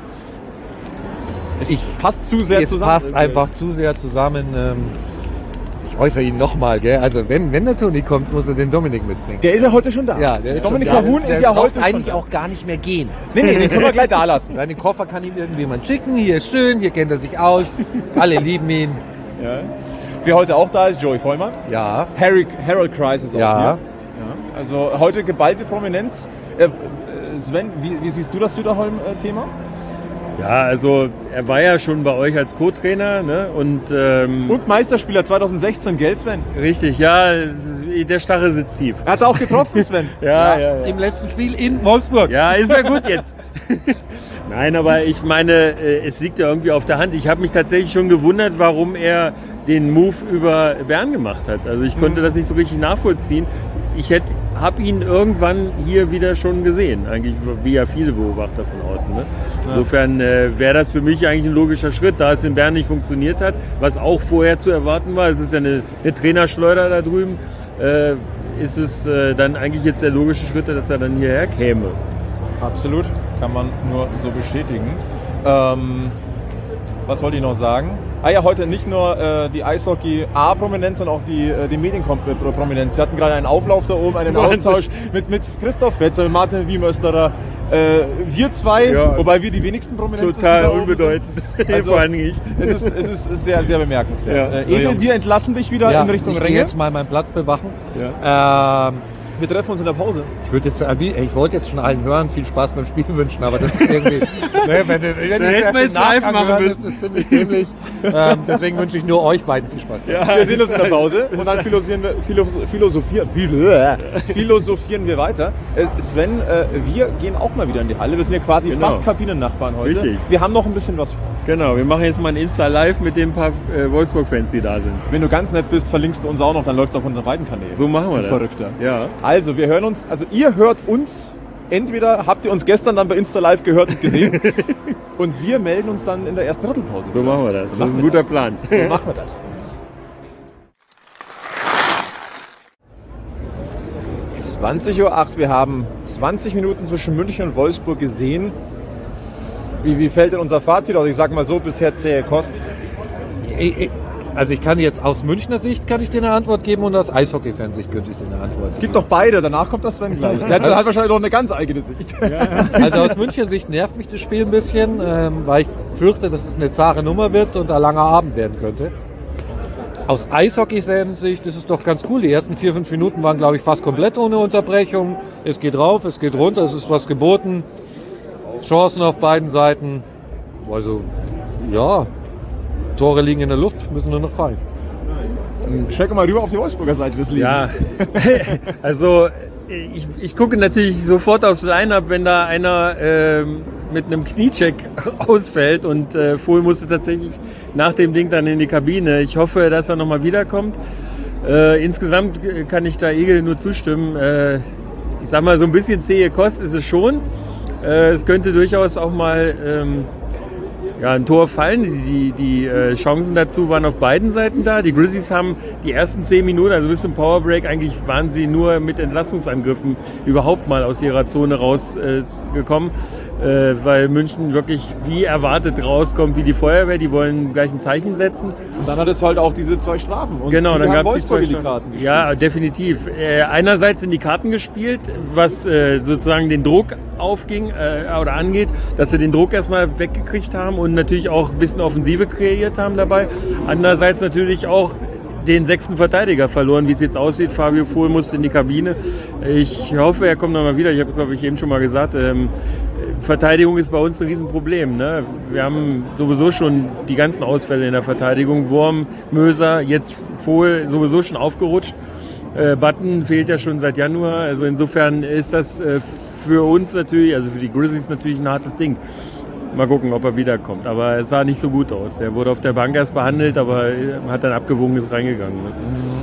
Es passt zu sehr es zusammen. passt einfach zu sehr zusammen. Ähm, ich äußere ihn nochmal, gell? Also wenn, wenn der Toni kommt, muss er den Dominik mitbringen. Der ist ja heute schon da. Ja, der ist Dominik schon da. Cahun Der ist ja braucht heute schon eigentlich da. auch gar nicht mehr gehen. Nee, nee, den können wir gleich da lassen. Seinen Koffer kann ihm irgendjemand schicken. Hier ist schön, hier kennt er sich aus. Alle lieben ihn. Ja. Wer heute auch da ist, Joey Vollmann. Ja. Harry, Harold Kreis ist auch Ja. hier. Ja. Also heute geballte Prominenz. Äh, Sven, wie, wie siehst du das Söderholm-Thema? Ja, also er war ja schon bei euch als Co-Trainer, ne? Und, ähm, Und Meisterspieler zwanzig sechzehn, gell Sven? richtig, ja, es ist- der Stachel sitzt tief. Er hat auch getroffen, Sven. Ja, ja, ja. Im letzten Spiel in Wolfsburg. Ja, ist ja gut jetzt. Nein, aber ich meine, äh, es liegt ja irgendwie auf der Hand. Ich habe mich tatsächlich schon gewundert, warum er den Move über Bern gemacht hat. Also ich konnte das nicht so richtig nachvollziehen. Ich habe ihn irgendwann hier wieder schon gesehen, eigentlich wie ja viele Beobachter von außen. Ne? Insofern äh, wäre das für mich eigentlich ein logischer Schritt, da es in Bern nicht funktioniert hat, was auch vorher zu erwarten war. Es ist ja eine, eine Trainerschleuder da drüben. Äh, ist es äh, dann eigentlich jetzt der logische Schritt, dass er dann hierher käme. Absolut, kann man nur so bestätigen. Ähm, was wollte ich noch sagen? Ah ja, heute nicht nur äh, die Eishockey-A-Prominenz, sondern auch die, äh, die Medienprominenz. Wir hatten gerade einen Auflauf da oben, einen Wahnsinn. Austausch mit, mit Christoph Fetzer, mit Martin Wiemösterer. Äh, wir zwei, Ja. wobei wir die wenigsten Prominenz Total unbedeutend. Also, Vor allem ich. Es ist, es ist sehr, sehr bemerkenswert. Ja. Äh, So, Emil, Jungs. wir entlassen dich wieder Ja, in Richtung ich gehe Ränge. jetzt mal meinen Platz bewachen. Ja. Ähm, Wir treffen uns in der Pause. ich würde jetzt, ich wollte jetzt schon allen hören, viel Spaß beim Spiel wünschen, aber das ist irgendwie, ne, wenn, wenn Da ich hätten erst wir im jetzt live Nachgang machen höre, müssen. ist das ziemlich dämlich. ähm, deswegen wünsche ich nur euch beiden viel Spaß. Wir sehen uns in der Pause und dann philosophieren wir, philosoph- philosophieren, philo- philosophieren wir weiter. Äh, Sven, äh, wir gehen auch mal wieder in die Halle. Wir sind ja quasi Genau. fast Kabinennachbarn heute. Richtig. Wir haben noch ein bisschen was vor. Genau, wir machen jetzt mal ein Insta-Live mit den paar äh, Wolfsburg-Fans, die da sind. Wenn du ganz nett bist, verlinkst du uns auch noch, dann läuft es auf unseren beiden Kanälen. So machen wir Du das. Verrückter. Ja. Also, wir hören uns, also ihr hört uns, entweder habt ihr uns gestern dann bei Insta Live gehört und gesehen und wir melden uns dann in der ersten Drittelpause. So machen wir das. So Das ist machen ein wir guter das. Plan. So machen wir das. zwanzig Uhr acht, wir haben zwanzig Minuten zwischen München und Wolfsburg gesehen. Wie, wie fällt denn unser Fazit aus? Ich sag mal so, bisher zähe Kost. Also ich kann jetzt aus Münchner Sicht kann ich dir eine Antwort geben und aus Eishockey-Fansicht könnte ich dir eine Antwort geben. Gibt doch beide, danach kommt das Sven gleich. Der hat, hat wahrscheinlich noch eine ganz eigene Sicht. Also aus Münchner Sicht nervt mich das Spiel ein bisschen, ähm, weil ich fürchte, dass es eine zahre Nummer wird und ein langer Abend werden könnte. Aus Eishockey-Sicht ist es doch ganz cool. Die ersten vier, fünf Minuten waren, glaube ich, fast komplett ohne Unterbrechung. Es geht rauf, es geht runter, es ist was geboten. Chancen auf beiden Seiten. Also, ja, Tore liegen in der Luft, müssen nur noch fallen. Dann schwenken wir mal rüber auf die Wolfsburger Seite des Lebens. Ja, also ich, ich gucke natürlich sofort aufs Line-Up, wenn da einer ähm, mit einem Kniecheck ausfällt und äh, Vohl musste tatsächlich nach dem Ding dann in die Kabine. Ich hoffe, dass er nochmal wiederkommt. Äh, insgesamt kann ich da Egel nur zustimmen. Äh, ich sag mal, so ein bisschen zähe Kost ist es schon. Äh, es könnte durchaus auch mal ähm, ja, ein Tor fallen. Die, die, die äh, Chancen dazu waren auf beiden Seiten da. Die Grizzlies haben die ersten zehn Minuten, also bis zum Powerbreak, eigentlich waren sie nur mit Entlastungsangriffen überhaupt mal aus ihrer Zone rausgekommen. äh, weil München wirklich wie erwartet rauskommt, wie die Feuerwehr. Die wollen gleich ein Zeichen setzen. Und dann hat es halt auch diese zwei Strafen. Und genau, dann gab es die zwei die Strafen. Karten gespielt. Ja, definitiv. Äh, einerseits sind die Karten gespielt, was äh, sozusagen den Druck aufging äh, oder angeht, dass sie den Druck erstmal weggekriegt haben und natürlich auch ein bisschen Offensive kreiert haben dabei. Andererseits natürlich auch den sechsten Verteidiger verloren, wie es jetzt aussieht. Fabio Vohl musste in die Kabine. Ich hoffe, er kommt nochmal wieder. Ich habe, glaube ich, eben schon mal gesagt, ähm, Verteidigung ist bei uns ein Riesenproblem. Ne? Wir haben sowieso schon die ganzen Ausfälle in der Verteidigung. Wurm, Möser, jetzt Vohl sowieso schon aufgerutscht. Äh, Button fehlt ja schon seit Januar. Also insofern ist das äh, für uns natürlich, also für die Grizzlies natürlich ein hartes Ding. Mal gucken, ob er wiederkommt. Aber es sah nicht so gut aus. Er wurde auf der Bank erst behandelt, aber hat dann abgewogen, ist reingegangen. Ne?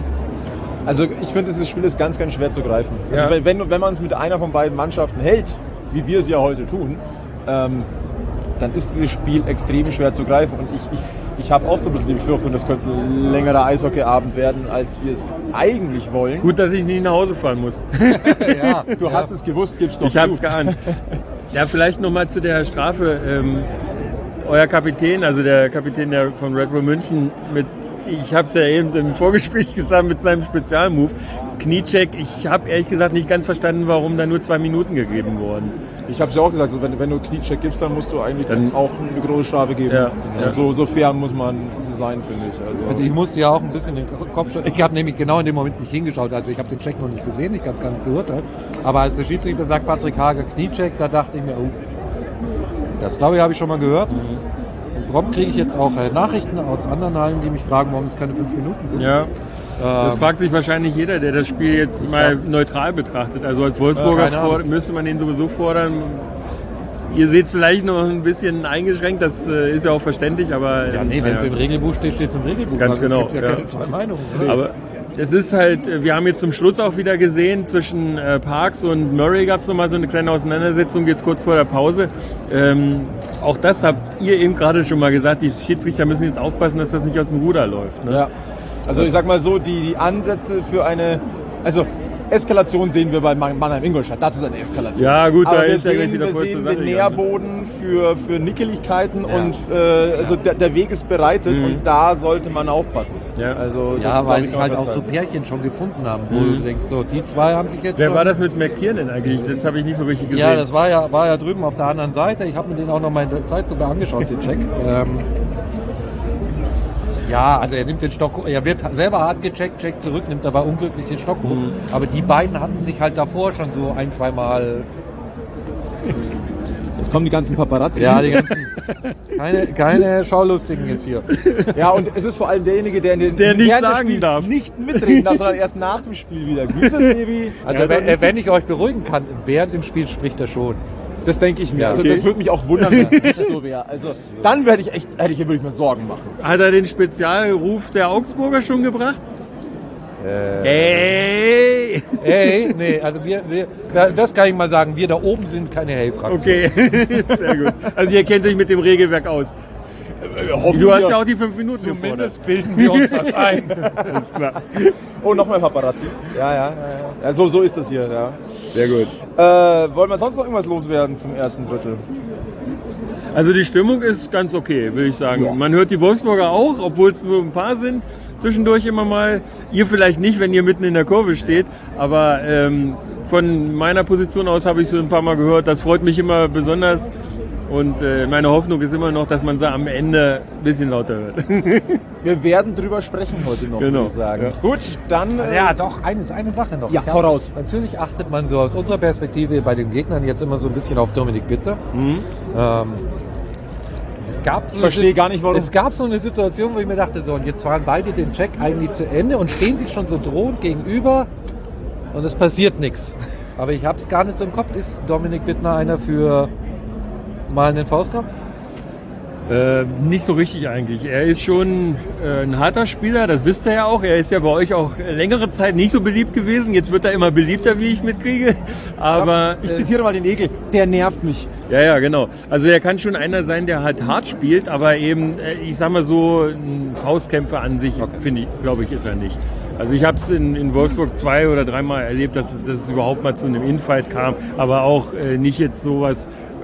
Also ich finde, dieses Spiel ist ganz, ganz schwer zu greifen. Also Ja. wenn, wenn, wenn man es mit einer von beiden Mannschaften hält, wie wir es ja heute tun, ähm, dann ist dieses Spiel extrem schwer zu greifen. Und ich, ich, ich habe auch so ein bisschen die Befürchtung, das könnte ein längerer Eishockeyabend werden, als wir es eigentlich wollen. Gut, dass ich nicht nach Hause fahren muss. Ja, du hast es gewusst, gibst doch Ich habe zu. es geahnt. Ja, vielleicht nochmal zu der Strafe. Ähm, euer Kapitän, also der Kapitän der von Red Bull München, mit, ich habe es ja eben im Vorgespräch gesagt, mit seinem Spezialmove, Kniecheck, ich habe ehrlich gesagt nicht ganz verstanden, warum da nur zwei Minuten gegeben wurden. Ich habe es ja auch gesagt, so, wenn, wenn du Kniecheck gibst, dann musst du eigentlich Dann- dann auch eine große Strafe geben. Ja, Also ja. So, so fair muss man sein, finde ich. Also, Also ich musste ja auch ein bisschen den Kopf schütteln. Ich habe nämlich genau in dem Moment nicht hingeschaut. Also ich habe den Check noch nicht gesehen, ich kann es gar nicht beurteilen. Aber als der Schiedsrichter sagt, Patrick Hager Kniecheck, da dachte ich mir, oh, das glaube ich, habe ich schon mal gehört. Und prompt kriege ich jetzt auch äh, Nachrichten aus anderen Hallen, die mich fragen, warum es keine fünf Minuten sind. Ja. Das Ähm, fragt sich wahrscheinlich jeder, der das Spiel jetzt mal neutral betrachtet. Also als Wolfsburger Ja, keine Ahnung. for- müsste man den sowieso fordern. Ihr seht vielleicht noch ein bisschen eingeschränkt, das äh, ist ja auch verständlich, aber... ja, nee, wenn es naja. im Regelbuch steht, steht es im Regelbuch. Ganz Also genau, gibt's ja, ja. keine zwei Meinungen. Aber es ist halt, äh, wir haben jetzt zum Schluss auch wieder gesehen, zwischen äh, Parks und Murray gab es nochmal so eine kleine Auseinandersetzung, jetzt kurz vor der Pause. Ähm, auch das habt ihr eben gerade schon mal gesagt, die Schiedsrichter müssen jetzt aufpassen, dass das nicht aus dem Ruder läuft. Ne? ja. Also ich sag mal so, die, die Ansätze für eine, also Eskalation sehen wir bei Mannheim-Ingolstadt, das ist eine Eskalation. Ja, gut, da Aber wir ist ja sehen, gleich wieder wir voll sehen zur den Sache gegangen, ne? Nährboden für, für Nickeligkeiten Ja. und äh, also der, der Weg ist bereitet Mhm. und da sollte man aufpassen. Ja. Also das Ja, darf weil ich sie noch halt auch so festhalten. Pärchen schon gefunden haben, wo Mhm. du denkst, so, die zwei haben sich jetzt Wer schon... war das mit McKiernan eigentlich? Das habe ich nicht so richtig gesehen. Ja, das war ja, war ja drüben auf der anderen Seite. Ich habe mir den auch noch mal in der Zeitlupe angeschaut, den Check. Ähm, ja, also er nimmt den Stock, er wird selber hart gecheckt, checkt zurück, nimmt aber unglücklich den Stock hoch. Mhm. Aber die beiden hatten sich halt davor schon so ein, zwei Mal, Jetzt kommen die ganzen Paparazzi. ja, die ganzen, keine, keine Schaulustigen jetzt hier. Ja, und es ist vor allem derjenige, der, in den, Der nichts während des sagen Spiels darf. nicht mitreden darf, sondern erst nach dem Spiel wieder. Grüße, Sebi. Also Ja, wenn, äh, wenn ich euch beruhigen kann, während dem Spiel spricht er schon. Das denke ich mir. Ja, Also okay. das würde mich auch wundern, wenn es nicht so wäre. Also dann werde ich echt, hätte ich, würde ich mir Sorgen machen. Hat er den Spezialruf der Augsburger schon gebracht? Äh, Ey! Ey, nee, also wir, wir, da- das kann ich mal sagen, wir da oben sind keine Hey-Fraktion. Okay, sehr gut. Also ihr kennt euch mit dem Regelwerk aus. Du hast ja auch die fünf Minuten gefordert. Zumindest bilden wir uns das ein. Alles klar. Oh, nochmal Paparazzi. Ja, ja, ja, ja. ja so, so ist das hier, ja. Sehr gut. Äh, wollen wir sonst noch irgendwas loswerden zum ersten Drittel? Also die Stimmung ist ganz okay, würde ich sagen. Ja. Man hört die Wolfsburger auch, obwohl es nur ein paar sind. Zwischendurch immer mal. Ihr vielleicht nicht, wenn ihr mitten in der Kurve steht. Aber ähm, von meiner Position aus habe ich so ein paar Mal gehört. Das freut mich immer besonders. Und äh, meine Hoffnung ist immer noch, dass man sie am Ende ein bisschen lauter hört. Wir werden drüber sprechen heute noch, Genau. würde ich sagen. Ja. Gut, dann... äh, Ja, doch, eine, eine Sache noch. Ja, Ich hau hab- raus. Natürlich achtet man so aus unserer Perspektive bei den Gegnern jetzt immer so ein bisschen auf Dominik Bitter. Ähm, es gab so Ich verstehe gar nicht, warum. Es gab so eine Situation, wo ich mir dachte, so, und jetzt fahren beide den Check eigentlich zu Ende und stehen sich schon so drohend gegenüber und es passiert nichts. Aber ich habe es gar nicht so im Kopf. Ist Dominik Bittner einer für mal einen Faustkampf? Äh, nicht so richtig eigentlich. Er ist schon äh, ein harter Spieler, das wisst ihr ja auch. Er ist ja bei euch auch längere Zeit nicht so beliebt gewesen. Jetzt wird er immer beliebter, wie ich mitkriege. Aber Ich äh, zitiere mal den Egel. Der nervt mich. ja, ja, genau. Also er kann schon einer sein, der halt hart spielt, aber eben, äh, ich sag mal so, ein Faustkämpfer an sich, finde ich, glaube ich, ist er nicht. Also ich habe es in, in Wolfsburg zwei oder dreimal erlebt, dass, dass es überhaupt mal zu einem Infight kam, aber auch äh, nicht jetzt sowas.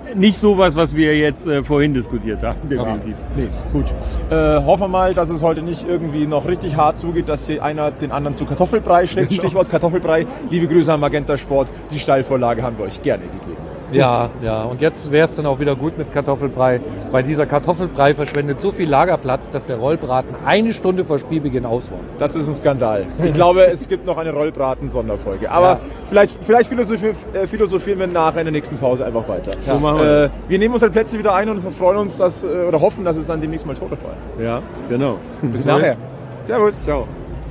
nicht sowas, was wir jetzt äh, vorhin diskutiert haben, definitiv. Nee, gut. Äh, hoffen wir mal, dass es heute nicht irgendwie noch richtig hart zugeht, dass hier einer den anderen zu Kartoffelbrei schlägt. Stichwort Kartoffelbrei. Liebe Grüße an Magenta Sport. Die Steilvorlage haben wir euch gerne gegeben. Ja, ja. Und jetzt wäre es dann auch wieder gut mit Kartoffelbrei, weil dieser Kartoffelbrei verschwendet so viel Lagerplatz, dass der Rollbraten eine Stunde vor Spielbeginn aus war. Das ist ein Skandal. Ich glaube, es gibt noch eine Rollbraten-Sonderfolge. Aber ja. vielleicht, vielleicht philosophi- äh, philosophieren wir nachher in der nächsten Pause einfach weiter. Ja. So machen wir. Äh, wir nehmen unsere Plätze wieder ein und freuen uns, dass, äh, oder hoffen, dass es dann demnächst mal Tore fallen. Ja, genau. Bis nachher. Servus. Ciao.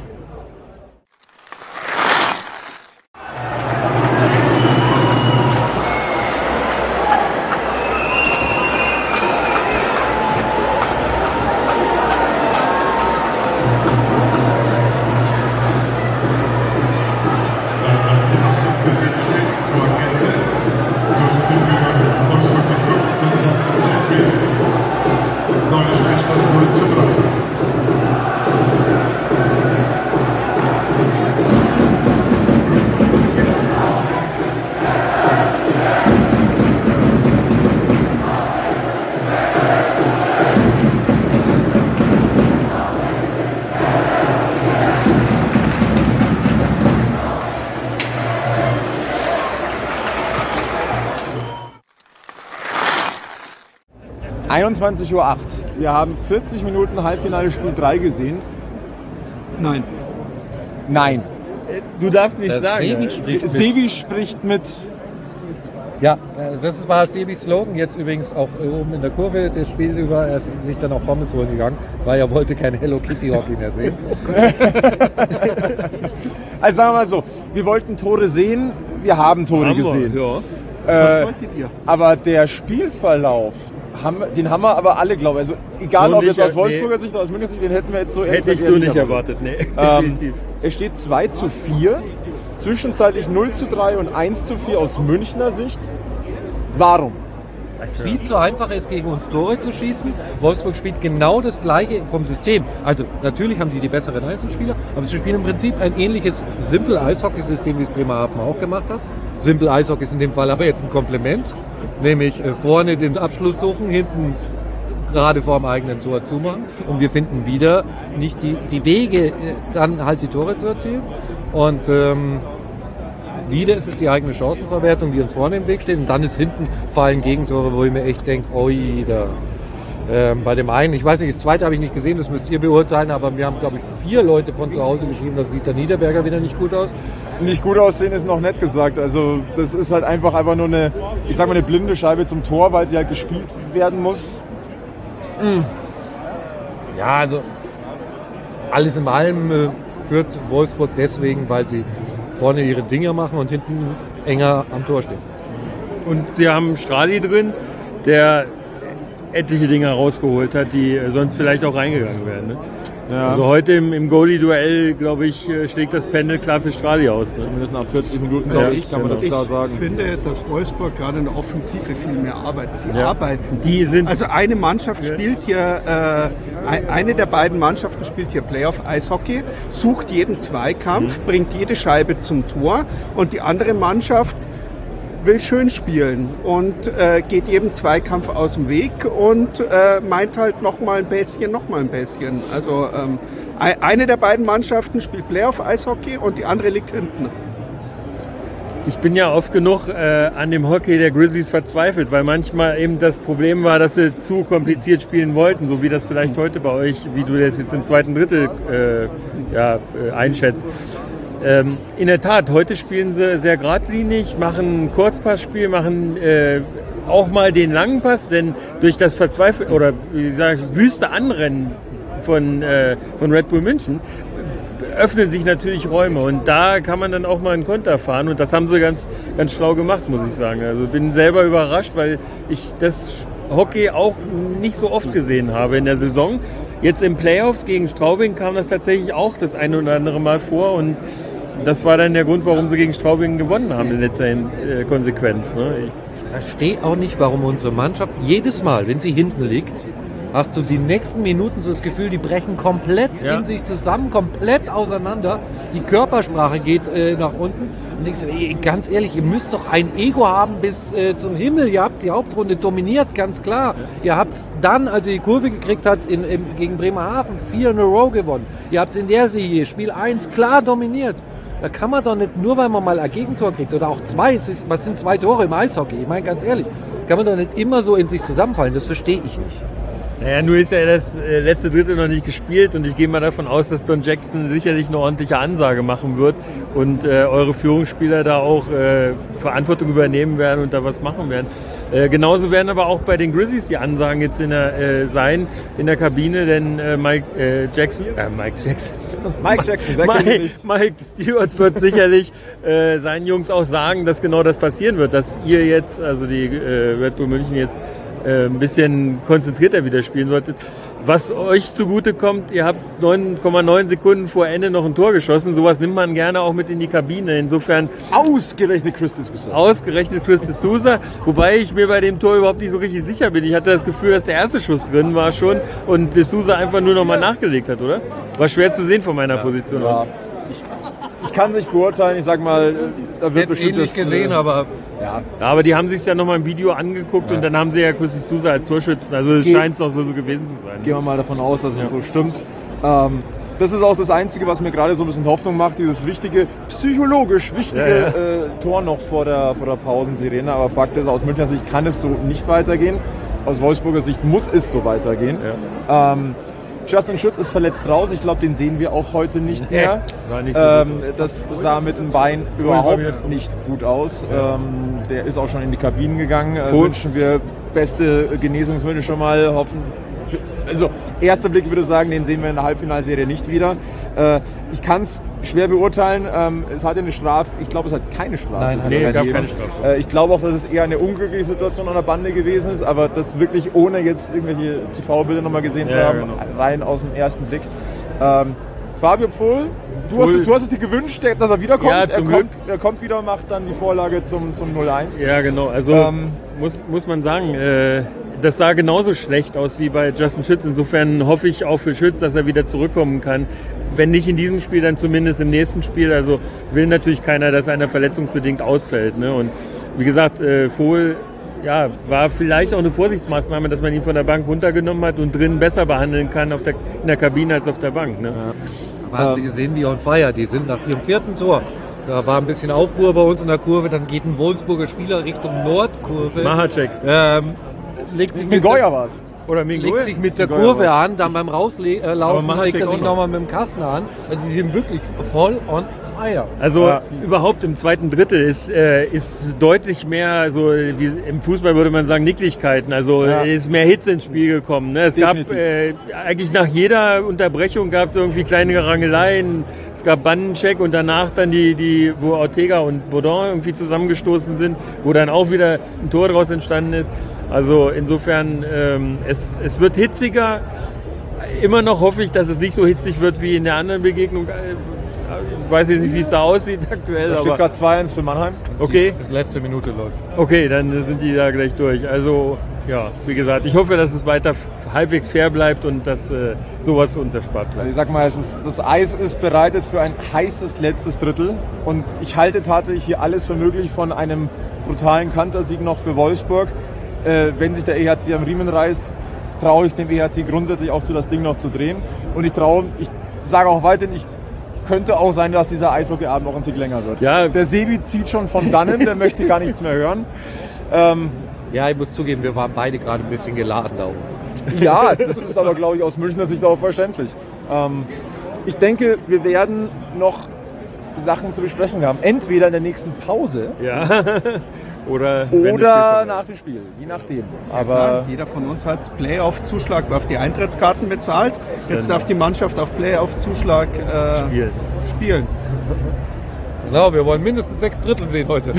einundzwanzig Uhr acht. Wir haben vierzig Minuten Halbfinale Spiel drei gesehen. Nein. Nein. Du darfst nicht Der sagen. Sebi spricht mit. Sebi spricht mit. Ja, das war Sebis Slogan. Jetzt übrigens auch oben in der Kurve das Spiel über. Er ist sich dann auch Pommes holen gegangen, weil er wollte kein Hello Kitty Hockey mehr sehen. Also sagen wir mal so, wir wollten Tore sehen, wir haben Tore Haben wir, gesehen. ja. Was Äh, wolltet ihr? aber der Spielverlauf, haben, wir- den haben wir aber alle, glaube ich. Also egal, So ob jetzt nicht, aus Wolfsburger Sicht oder aus Münchner Sicht, den hätten wir jetzt so Hätte ich extra so gerne nicht erwartet. Nee, Ähm, definitiv. es steht zwei zu vier, zwischenzeitlich null zu drei und eins zu vier aus Münchner Sicht. Warum? Es viel zu einfach ist, gegen uns Tore zu schießen. Wolfsburg spielt genau das Gleiche vom System. Also natürlich haben die die besseren Einzelspieler, aber sie spielen im Prinzip ein ähnliches Simple-Eishockey-System, wie es Bremerhaven auch gemacht hat. Simple-Eishockey ist in dem Fall aber jetzt ein Kompliment, nämlich äh, vorne den Abschluss suchen, hinten gerade vor dem eigenen Tor zumachen. Und wir finden wieder nicht die, die Wege, äh, dann halt die Tore zu erzielen. Und ähm, wieder ist es die eigene Chancenverwertung, die uns vorne im Weg steht. Und dann ist hinten fallen Gegentore, wo ich mir echt denke, oi, da. Ähm, bei dem einen, ich weiß nicht, das zweite habe ich nicht gesehen, das müsst ihr beurteilen, aber wir haben, glaube ich, vier Leute von zu Hause geschrieben, das sieht der Niederberger wieder nicht gut aus. Nicht gut aussehen ist noch nett gesagt. Also das ist halt einfach, einfach nur eine, ich sag mal, eine blinde Scheibe zum Tor, weil sie halt gespielt werden muss. Ja, also alles in allem äh, führt Wolfsburg deswegen, weil sie vorne ihre Dinger machen und hinten enger am Tor stehen. Und sie haben Strali drin, der etliche Dinge rausgeholt hat, die sonst vielleicht auch reingegangen wären. Ne? Ja. Also heute im, im Goalie-Duell, glaube ich, schlägt das Pendel klar für Strali aus. Ne? Zumindest nach vierzig Minuten, glaube Ja, ich, kann man das Ich klar sagen. finde, dass Wolfsburg gerade in der Offensive viel mehr arbeitet. Sie Ja. arbeiten. Die sind Also eine Mannschaft spielt hier, äh, ein- eine der beiden Mannschaften spielt hier Playoff-Eishockey, sucht jeden Zweikampf, bringt jede Scheibe zum Tor und die andere Mannschaft will schön spielen und äh, geht jedem Zweikampf aus dem Weg und äh, meint halt noch mal ein bisschen, noch mal ein bisschen. Also ähm, ei- eine der beiden Mannschaften spielt Playoff-Eishockey und die andere liegt hinten. Ich bin ja oft genug äh, an dem Hockey der Grizzlies verzweifelt, weil manchmal eben das Problem war, dass sie zu kompliziert spielen wollten, so wie das vielleicht heute bei euch, wie du das jetzt im zweiten Drittel äh, ja, äh, einschätzt. Ähm, in der Tat, heute spielen sie sehr geradlinig, machen ein Kurzpassspiel, machen äh, auch mal den langen Pass, denn durch das Verzweifel oder wie sage ich, wüste Anrennen von, äh, von Red Bull München öffnen sich natürlich Räume und da kann man dann auch mal einen Konter fahren und das haben sie ganz, ganz schlau gemacht, muss ich sagen. Also bin selber überrascht, weil ich das Hockey auch nicht so oft gesehen habe in der Saison. Jetzt im Playoffs gegen Straubing kam das tatsächlich auch das eine oder andere Mal vor und das war dann der Grund, warum sie gegen Straubing gewonnen haben in letzter äh, Konsequenz. Ne? Ich Ich verstehe auch nicht, warum unsere Mannschaft jedes Mal, wenn sie hinten liegt, hast du die nächsten Minuten so das Gefühl, die brechen komplett Ja. in sich zusammen, komplett auseinander. Die Körpersprache geht äh, nach unten. Und denkst du, ey, ganz ehrlich, ihr müsst doch ein Ego haben bis äh, zum Himmel. Ihr habt die Hauptrunde dominiert, ganz klar. Ihr habt dann, als ihr die Kurve gekriegt habt, in, in, gegen Bremerhaven vier in a row gewonnen. Ihr habt in der Serie Spiel eins klar dominiert. Da kann man doch nicht, nur weil man mal ein Gegentor kriegt oder auch zwei, es ist, was sind zwei Tore im Eishockey? Ich meine, ganz ehrlich, kann man doch nicht immer so in sich zusammenfallen. Das verstehe ich nicht. Naja, nur ist ja das äh, letzte Drittel noch nicht gespielt und ich gehe mal davon aus, dass Don Jackson sicherlich eine ordentliche Ansage machen wird und äh, eure Führungsspieler da auch äh, Verantwortung übernehmen werden und da was machen werden. Äh, genauso werden aber auch bei den Grizzlies die Ansagen jetzt in der, äh, sein in der Kabine, denn äh, Mike äh, Jackson, äh, Mike Jackson, Mike Jackson, wer kennt ihn Mike, nicht? Mike Stewart wird sicherlich äh, seinen Jungs auch sagen, dass genau das passieren wird, dass ihr jetzt, also die äh, Red Bull München jetzt ein bisschen konzentrierter wieder spielen solltet. Was euch zugute kommt, ihr habt neun Komma neun Sekunden vor Ende noch ein Tor geschossen. Sowas nimmt man gerne auch mit in die Kabine. Insofern Ausgerechnet Chris D'Souza. ausgerechnet Chris D'Souza. Wobei ich mir bei dem Tor überhaupt nicht so richtig sicher bin. Ich hatte das Gefühl, dass der erste Schuss drin war schon und D'Souza einfach nur noch mal nachgelegt hat, oder? War schwer zu sehen von meiner Position aus. Ja. Ich, ich kann nicht beurteilen, ich sag mal, da wird Jetzt bestimmt ähnlich das, gesehen, äh, aber ja. Ja, aber die haben sich ja noch mal im Video angeguckt und dann haben sie ja Chris D'Souza als Torschützen. Also Ge- scheint es auch so, so gewesen zu sein. Gehen wir mal davon aus, dass es so stimmt. Ähm, das ist auch das Einzige, was mir gerade so ein bisschen Hoffnung macht, dieses wichtige, psychologisch wichtige Ja, ja. Äh, Tor noch vor der, vor der Pausensirene. Aber Fakt ist, aus Münchner Sicht kann es so nicht weitergehen. Aus Wolfsburger Sicht muss es so weitergehen. Ja. Ähm, Justin Schütz ist verletzt raus. Ich glaube, den sehen wir auch heute nicht mehr. War nicht so ähm, gut. das sah mit dem Bein war überhaupt wieder so. nicht gut aus. Ähm, der ist auch schon in die Kabinen gegangen. Äh, Voll. wünschen wir beste Genesungsmittel schon mal. Hoffen. Also, erster Blick würde sagen, den sehen wir in der Halbfinalserie nicht wieder. Äh, ich kann es schwer beurteilen. Ähm, es hatte eine Strafe. Ich glaube, es hat keine Strafe. Nein, sogar nee, es gab gegeben. keine Strafe. Äh, ich glaube auch, dass es eher eine unglückliche Situation an der Bande gewesen ist, aber das wirklich ohne jetzt irgendwelche T V-Bilder nochmal gesehen zu Ja, haben, genau. rein aus dem ersten Blick. Ähm, Fabio Pfohl, du hast, Pfohl- es, du hast es dir gewünscht, dass er wiederkommt. Ja, er, zum kommt er kommt wieder und macht dann die Vorlage zum, zum null eins. Ja, genau. Also Ähm, muss, muss man sagen, äh, das sah genauso schlecht aus wie bei Justin Schütz. Insofern hoffe ich auch für Schütz, dass er wieder zurückkommen kann. Wenn nicht in diesem Spiel, dann zumindest im nächsten Spiel. Also will natürlich keiner, dass einer verletzungsbedingt ausfällt. Ne? Und wie gesagt, äh, Vohl ja, war vielleicht auch eine Vorsichtsmaßnahme, dass man ihn von der Bank runtergenommen hat und drinnen besser behandeln kann auf der, in der Kabine als auf der Bank. Ne? hast du gesehen, wie on fire die sind nach ihrem vierten Tor. Da war ein bisschen Aufruhr bei uns in der Kurve, dann geht ein Wolfsburger Spieler Richtung Nordkurve. Mahacek. Ähm, legt sich Mit mit der, Goya war es. Oder Mingoy? legt sich mit der Goya Kurve war's. an, dann beim Aber Rauslaufen Mahacek legt er auch sich noch. nochmal mit dem Kasten an. Also die sind wirklich voll on fire. Also Ja. überhaupt im zweiten Drittel ist, äh, ist deutlich mehr, so wie im Fußball würde man sagen, Nicklichkeiten. Also Ja. ist mehr Hitze ins Spiel gekommen. Ne? Es Definitiv. gab äh, eigentlich nach jeder Unterbrechung gab es irgendwie kleine Rangeleien. Es gab Bandencheck und danach dann die, die, wo Ortega und Baudin irgendwie zusammengestoßen sind, wo dann auch wieder ein Tor daraus entstanden ist. Also insofern, ähm, es, es wird hitziger. Immer noch hoffe ich, dass es nicht so hitzig wird wie in der anderen Begegnung. Ich weiß jetzt nicht, wie es da aussieht aktuell. Da steht Aber gerade zwei eins für Mannheim. okay, Die letzte Minute läuft. okay, dann sind die da gleich durch. Also ja, wie gesagt, ich hoffe, dass es weiter halbwegs fair bleibt und dass äh, sowas uns erspart Also bleibt. ich sag mal, es ist, das Eis ist bereitet für ein heißes letztes Drittel und ich halte tatsächlich hier alles für möglich von einem brutalen Kantersieg noch für Wolfsburg. Äh, wenn sich der E H C am Riemen reißt, traue ich dem E H C grundsätzlich auch zu, das Ding noch zu drehen. Und ich traue, ich sage auch weiterhin, ich könnte auch sein, dass dieser Eishockeyabend noch ein Tick länger wird. Ja. Der Sebi zieht schon von dannen, der möchte gar nichts mehr hören. Ähm, Ja, ich muss zugeben, wir waren beide gerade ein bisschen geladen da oben. Ja, das ist aber, glaube ich, aus Münchner Sicht auch verständlich. Ähm, ich denke, wir werden noch Sachen zu besprechen haben. Entweder in der nächsten Pause Ja. Oder, wenn das Spiel oder vorbei nach dem Spiel, je nachdem. Aber Aber jeder von uns hat Playoff-Zuschlag auf die Eintrittskarten bezahlt. Jetzt darf die Mannschaft auf Playoff-Zuschlag äh, spielt. spielen. Genau, wir wollen mindestens sechs Drittel sehen heute.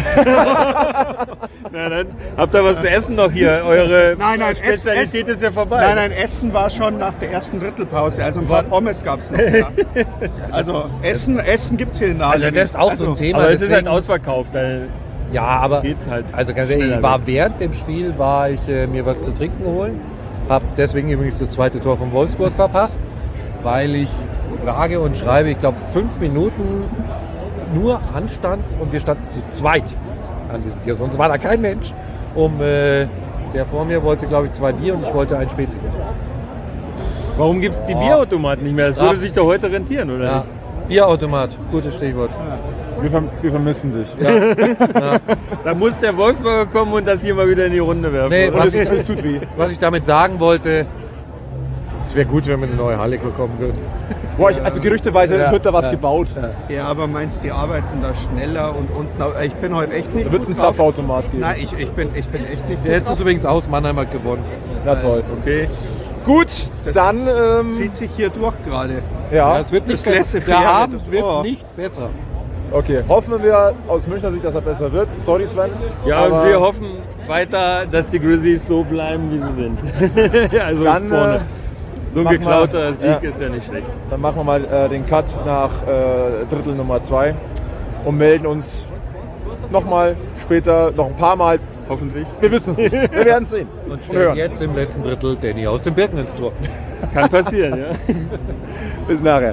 Na dann, habt ihr was zu essen noch hier? Eure Nein, nein, Spezialität Essen- ist ja vorbei. Nein, nein, Essen war schon nach der ersten Drittelpause. Also ein paar Pommes gab es noch. Ja. Also Essen, Essen gibt es hier in der Also das ist auch so ein Also, Thema. Aber es ist halt deswegen- ausverkauft. Dann Ja, aber geht's halt also ganz ehrlich, schneller ich war weg. während dem Spiel, war ich äh, mir was zu trinken holen Habe deswegen übrigens das zweite Tor von Wolfsburg verpasst, weil ich sage und schreibe, ich glaube, fünf Minuten nur anstand und wir standen zu zweit an diesem Bier. Sonst war da kein Mensch. Um, äh, der vor mir wollte, glaube ich, zwei Bier und ich wollte ein Spezi. Warum gibt es die Oh. Bierautomaten nicht mehr? Das würde Ach. sich doch heute rentieren, oder Ja. nicht? Bierautomat, gutes Stichwort. Wir, verm wir vermissen dich. Da muss der Wolfsburger kommen und das hier mal wieder in die Runde werfen. Nee, oder? was ich, Das tut weh. was ich damit sagen wollte, es wäre gut, wenn wir eine neue Halle bekommen würden. Boah, ich, also gerüchteweise Ja. wird da was Ja. gebaut. Ja, aber meinst du, die arbeiten da schneller und unten? au- Ich bin heute echt nicht Da wird es gut einen drauf. Zapfautomat geben. Nein, ich, ich, bin, ich bin echt nicht Der gut jetzt ist übrigens aus, Mannheim hat gewonnen. Ja, toll. Okay. Gut, Das dann ähm, Zieht sich hier durch gerade. ja, Ja, es wird nicht das besser. Laissez-faire, Der Abend das- wird oh. nicht besser. okay. Hoffen wir aus Münchner Sicht, dass er besser wird. Sorry, Sven. Ja, aber und wir hoffen weiter, dass die Grizzlies so bleiben, wie sie sind. also Dann, vorne. äh, So ein machen wir- geklauter Sieg ja. ist ja nicht schlecht. Dann machen wir mal äh, den Cut nach äh, Drittel Nummer zwei und melden uns nochmal später, noch ein paar Mal. Hoffentlich. Wir wissen es nicht. Wir werden es sehen. Und stellen hören. jetzt im letzten Drittel Danny aus dem Birken ins Tor. Kann passieren, ja. Bis nachher.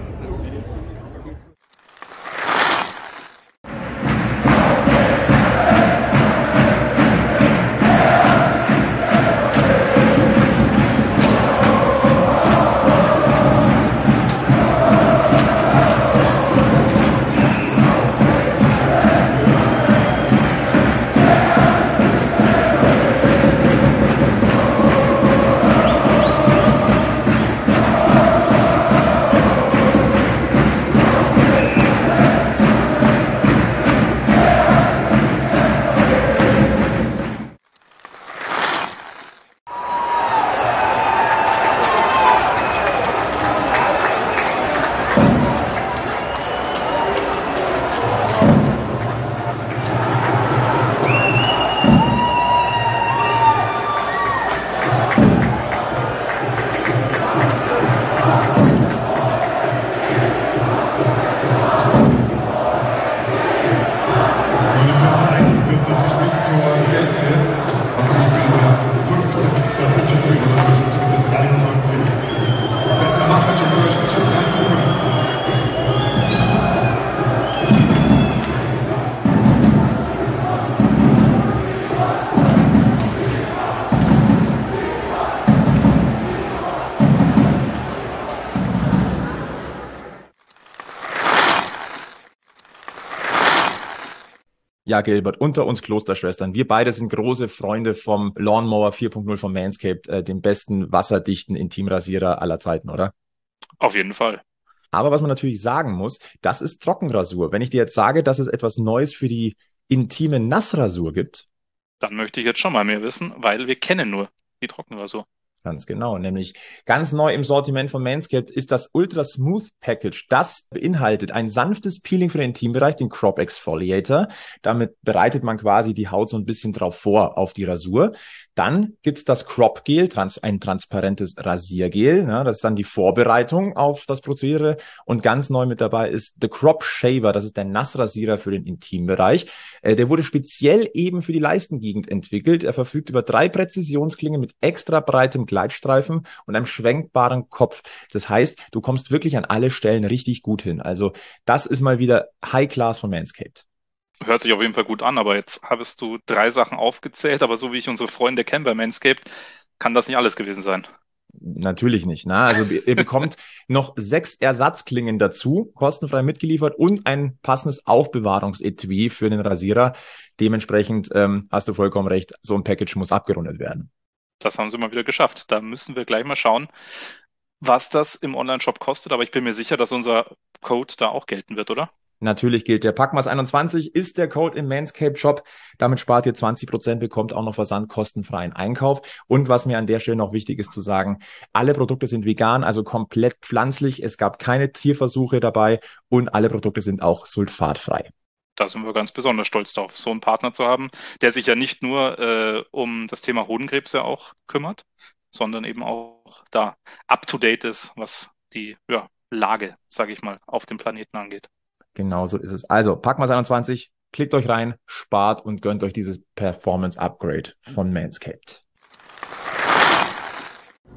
Ja, Gilbert, unter uns Klosterschwestern. Wir beide sind große Freunde vom Lawnmower vier Punkt null von Manscaped, äh, dem besten wasserdichten Intimrasierer aller Zeiten, oder? Auf jeden Fall. Aber was man natürlich sagen muss, das ist Trockenrasur. Wenn ich dir jetzt sage, dass es etwas Neues für die intime Nassrasur gibt, Dann möchte ich jetzt schon mal mehr wissen, weil wir kennen nur die Trockenrasur. ganz genau, nämlich ganz neu im Sortiment von Manscaped ist das Ultra Smooth Package. Das beinhaltet ein sanftes Peeling für den Intimbereich, den Crop Exfoliator. Damit bereitet man quasi die Haut so ein bisschen drauf vor auf die Rasur. Dann gibt's das Crop Gel, trans ein transparentes Rasiergel. Ne? Das ist dann die Vorbereitung auf das Prozedere. Und ganz neu mit dabei ist The Crop Shaver. Das ist der Nassrasierer für den Intimbereich. Äh, der wurde speziell eben für die Leistengegend entwickelt. Er verfügt über drei Präzisionsklingen mit extra breitem Gleitstreifen und einem schwenkbaren Kopf. Das heißt, du kommst wirklich an alle Stellen richtig gut hin. Also das ist mal wieder High Class von Manscaped. Hört sich auf jeden Fall gut an, aber jetzt hast du drei Sachen aufgezählt, aber so wie ich unsere Freunde kenne bei Manscaped, kann das nicht alles gewesen sein. Natürlich nicht. Ne? Also ihr bekommt noch sechs Ersatzklingen dazu, kostenfrei mitgeliefert und ein passendes Aufbewahrungsetui für den Rasierer. Dementsprechend ähm, hast du vollkommen recht, so ein Package muss abgerundet werden. Das haben sie mal wieder geschafft. Da müssen wir gleich mal schauen, was das im Onlineshop kostet, aber ich bin mir sicher, dass unser Code da auch gelten wird, oder? Natürlich gilt der Packmas einundzwanzig, ist der Code im Manscaped Shop. Damit spart ihr zwanzig Prozent, bekommt auch noch versandkostenfreien Einkauf. Und was mir an der Stelle noch wichtig ist zu sagen, alle Produkte sind vegan, also komplett pflanzlich. Es gab keine Tierversuche dabei und alle Produkte sind auch sulfatfrei. Da sind wir ganz besonders stolz drauf, so einen Partner zu haben, der sich ja nicht nur äh, um das Thema Hodenkrebs ja auch kümmert, sondern eben auch da up-to-date ist, was die ja, Lage, sage ich mal, auf dem Planeten angeht. Genau so ist es. Also, Packmas einundzwanzig, klickt euch rein, spart und gönnt euch dieses Performance Upgrade von Manscaped.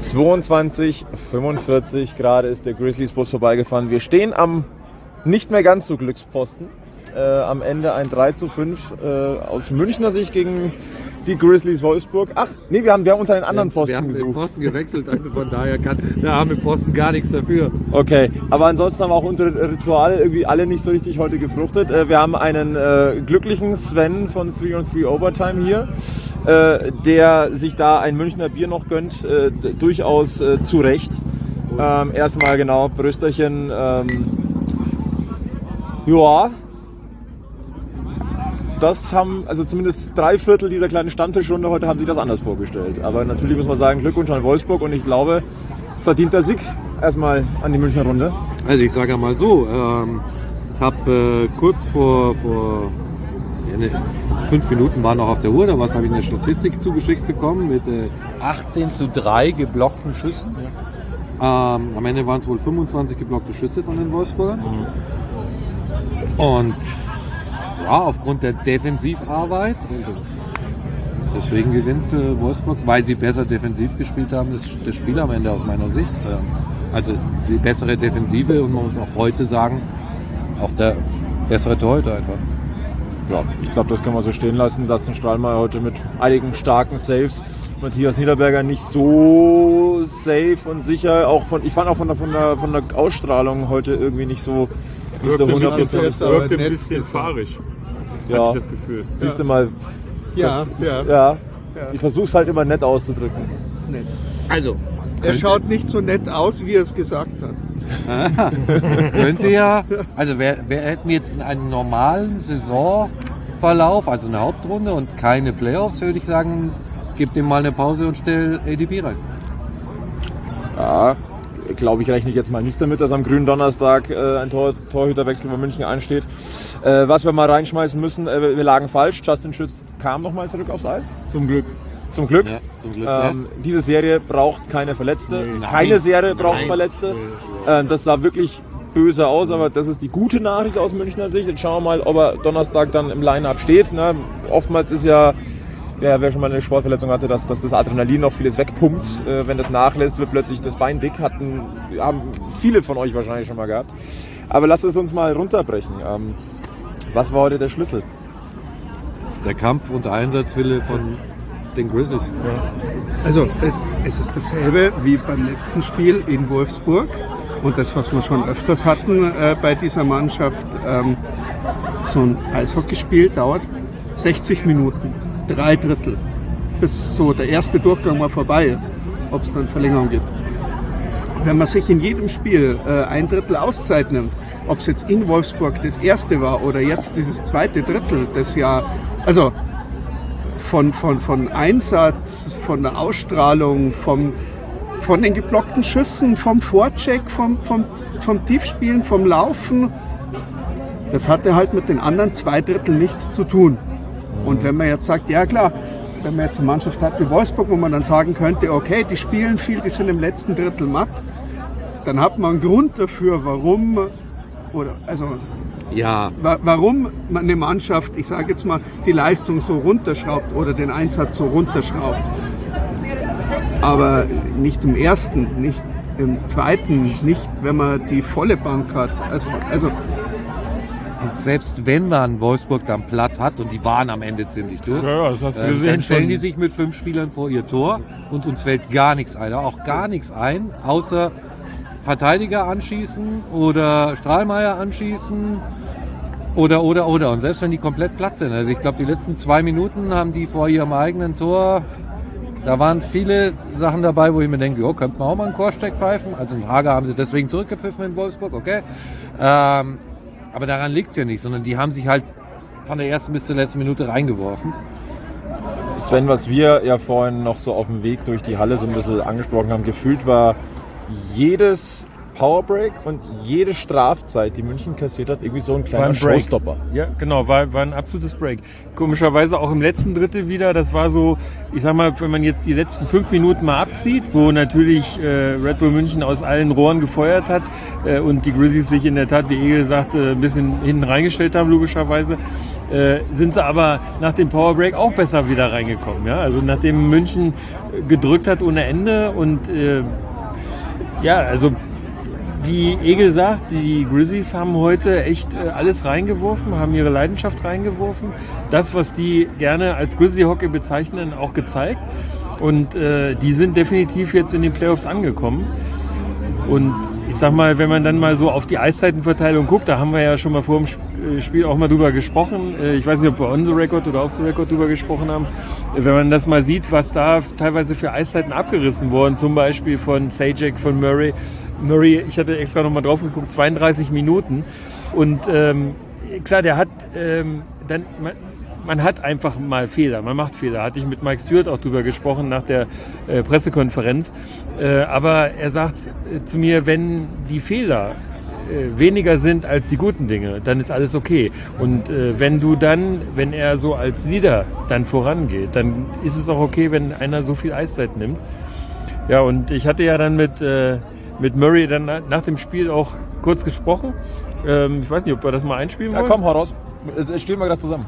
zweiundzwanzig fünfundvierzig gerade ist der Grizzlies-Bus vorbeigefahren. Wir stehen am nicht mehr ganz so Glückspfosten. Äh, am Ende ein drei zu fünf äh, aus Münchner Sicht gegen die Grizzlies Wolfsburg. Ach, nee, wir haben, wir haben uns einen anderen Pfosten wir haben gesucht. den Pfosten gewechselt, also von daher kann der arme Pfosten gar nichts dafür. Okay, aber ansonsten haben auch unsere Rituale irgendwie alle nicht so richtig heute gefruchtet. Äh, wir haben einen äh, glücklichen Sven von drei on drei Overtime hier, äh, der sich da ein Münchner Bier noch gönnt, äh, d- durchaus äh, zu Recht. Ähm, erstmal genau, Brösterchen. Ähm, ja, das haben, also zumindest drei Viertel dieser kleinen Stammtischrunde heute haben sich das anders vorgestellt. Aber natürlich muss man sagen, Glückwunsch an Wolfsburg und ich glaube, verdienter Sieg erstmal an die Münchner Runde. Also ich sage ja mal so, ähm, ich habe äh, kurz vor, vor ja, ne, fünf Minuten war noch auf der Uhr, da was habe ich eine Statistik zugeschickt bekommen mit äh, achtzehn zu drei geblockten Schüssen. Ja. Ähm, am Ende waren es wohl fünfundzwanzig geblockte Schüsse von den Wolfsburgern. Mhm. Und ja, aufgrund der Defensivarbeit, deswegen gewinnt äh, Wolfsburg, weil sie besser defensiv gespielt haben, das, das Spiel am Ende aus meiner Sicht. Ähm, also die bessere Defensive und man muss auch heute sagen, auch der bessere Torhüter einfach. Ja, ich glaube, das können wir so stehen lassen. Dustin Strahlmeier heute mit einigen starken Saves. Matthias Niederberger nicht so safe und sicher. Auch von, ich fand auch von der, von der, von der Ausstrahlung heute irgendwie nicht so, nicht so hundert Prozent. Wirkt ein bisschen fahrig, Ja, hatte ich das Gefühl. siehst du mal. Ja, das, ja. ja. Ich versuche es halt immer nett auszudrücken. Das ist nett. Also, Er schaut nicht so nett aus, wie er es gesagt hat. könnte ja, also wir, wir hätten jetzt einen normalen Saisonverlauf, also eine Hauptrunde und keine Playoffs, würde ich sagen, gib dem mal eine Pause und stell A D B rein. Ja, glaube ich, rechne ich jetzt mal nicht damit, dass am grünen Donnerstag äh, ein Tor, Torhüterwechsel bei München ansteht. Äh, was wir mal reinschmeißen müssen, äh, wir lagen falsch. Justin Schütz kam nochmal zurück aufs Eis. Zum Glück. Zum Glück. Ja, zum Glück Ähm, diese Serie braucht keine Verletzte. Nee, keine Serie braucht Nein. Verletzte. Äh, das sah wirklich böse aus, aber das ist die gute Nachricht aus Münchner Sicht. Jetzt schauen wir mal, ob er Donnerstag dann im Line-Up steht. Ne? Oftmals ist ja, ja, wer schon mal eine Sportverletzung hatte, dass, dass das Adrenalin noch vieles wegpumpt. Äh, wenn das nachlässt, wird plötzlich das Bein dick. Hatten, haben viele von euch wahrscheinlich schon mal gehabt. Aber lasst es uns mal runterbrechen. Ähm, was war heute der Schlüssel? Der Kampf und der Einsatzwille von den Grizzlies. Also es, es ist dasselbe wie beim letzten Spiel in Wolfsburg und das, was wir schon öfters hatten äh, bei dieser Mannschaft. Ähm, so ein Eishockeyspiel dauert sechzig Minuten, drei Drittel, bis so der erste Durchgang mal vorbei ist, ob es dann Verlängerung gibt. Wenn man sich in jedem Spiel äh, ein Drittel Auszeit nimmt, ob es jetzt in Wolfsburg das erste war oder jetzt dieses zweite Drittel, das ja, also Von, von, von Einsatz, von der Ausstrahlung, vom, von den geblockten Schüssen, vom Vorcheck, vom, vom, vom Tiefspielen, vom Laufen. Das hatte halt mit den anderen zwei Drittel nichts zu tun. Und wenn man jetzt sagt, ja klar, wenn man jetzt eine Mannschaft hat wie Wolfsburg, wo man dann sagen könnte, okay, die spielen viel, die sind im letzten Drittel matt, dann hat man einen Grund dafür, warum, oder also Ja, Wa- warum man eine Mannschaft, ich sage jetzt mal, die Leistung so runterschraubt oder den Einsatz so runterschraubt. Aber nicht im ersten, nicht im zweiten, nicht wenn man die volle Bank hat. Also, also und selbst wenn man Wolfsburg dann platt hat, und die waren am Ende ziemlich durch, Ja, ja, das hast du ähm, gesehen. dann stellen schon. die sich mit fünf Spielern vor ihr Tor und uns fällt gar nichts ein. Auch gar nichts ein, außer Verteidiger anschießen oder Strahlmeier anschießen oder, oder, oder. Und selbst wenn die komplett platt sind. Also ich glaube, die letzten zwei Minuten haben die vor ihrem eigenen Tor, da waren viele Sachen dabei, wo ich mir denke, jo, könnte man auch mal einen Chorsteck pfeifen. Also in Hager haben sie deswegen zurückgepfiffen in Wolfsburg, okay. Ähm, aber daran liegt es ja nicht, sondern die haben sich halt von der ersten bis zur letzten Minute reingeworfen. Sven, was wir ja vorhin noch so auf dem Weg durch die Halle so ein bisschen angesprochen haben, gefühlt war jedes Powerbreak und jede Strafzeit, die München kassiert hat, irgendwie so ein kleiner ein Break. Showstopper. Ja, genau, war, war ein absolutes Break. Komischerweise auch im letzten Drittel wieder, das war so, ich sag mal, wenn man jetzt die letzten fünf Minuten mal abzieht, wo natürlich äh, Red Bull München aus allen Rohren gefeuert hat äh, und die Grizzlies sich in der Tat, wie Egel sagte, ein bisschen hinten reingestellt haben, logischerweise, äh, sind sie aber nach dem Powerbreak auch besser wieder reingekommen. Ja? Also nachdem München gedrückt hat ohne Ende und äh, ja, also wie Egel sagt, die Grizzlies haben heute echt äh, alles reingeworfen, haben ihre Leidenschaft reingeworfen. Das, was die gerne als Grizzly-Hockey bezeichnen, auch gezeigt. Und äh, die sind definitiv jetzt in den Playoffs angekommen. Und ich sag mal, wenn man dann mal so auf die Eiszeitenverteilung guckt, da haben wir ja schon mal vor dem Spiel auch mal drüber gesprochen. Ich weiß nicht, ob wir on the record oder off the record drüber gesprochen haben. Wenn man das mal sieht, was da teilweise für Eiszeiten abgerissen wurden, zum Beispiel von Sajak, von Murray. Murray, ich hatte extra nochmal drauf geguckt, zweiunddreißig Minuten. Und ähm, klar, der hat ähm, dann... Man, Man hat einfach mal Fehler, man macht Fehler. Hatte ich mit Mike Stewart auch drüber gesprochen nach der äh, Pressekonferenz. Äh, aber er sagt äh, zu mir, wenn die Fehler äh, weniger sind als die guten Dinge, dann ist alles okay. Und äh, wenn du dann, wenn er so als Leader dann vorangeht, dann ist es auch okay, wenn einer so viel Eiszeit nimmt. Ja, und ich hatte ja dann mit, äh, mit Murray dann nach dem Spiel auch kurz gesprochen. Ähm, ich weiß nicht, ob wir das mal einspielen wollen. Ja, komm, hau raus. Stehen wir gerade zusammen.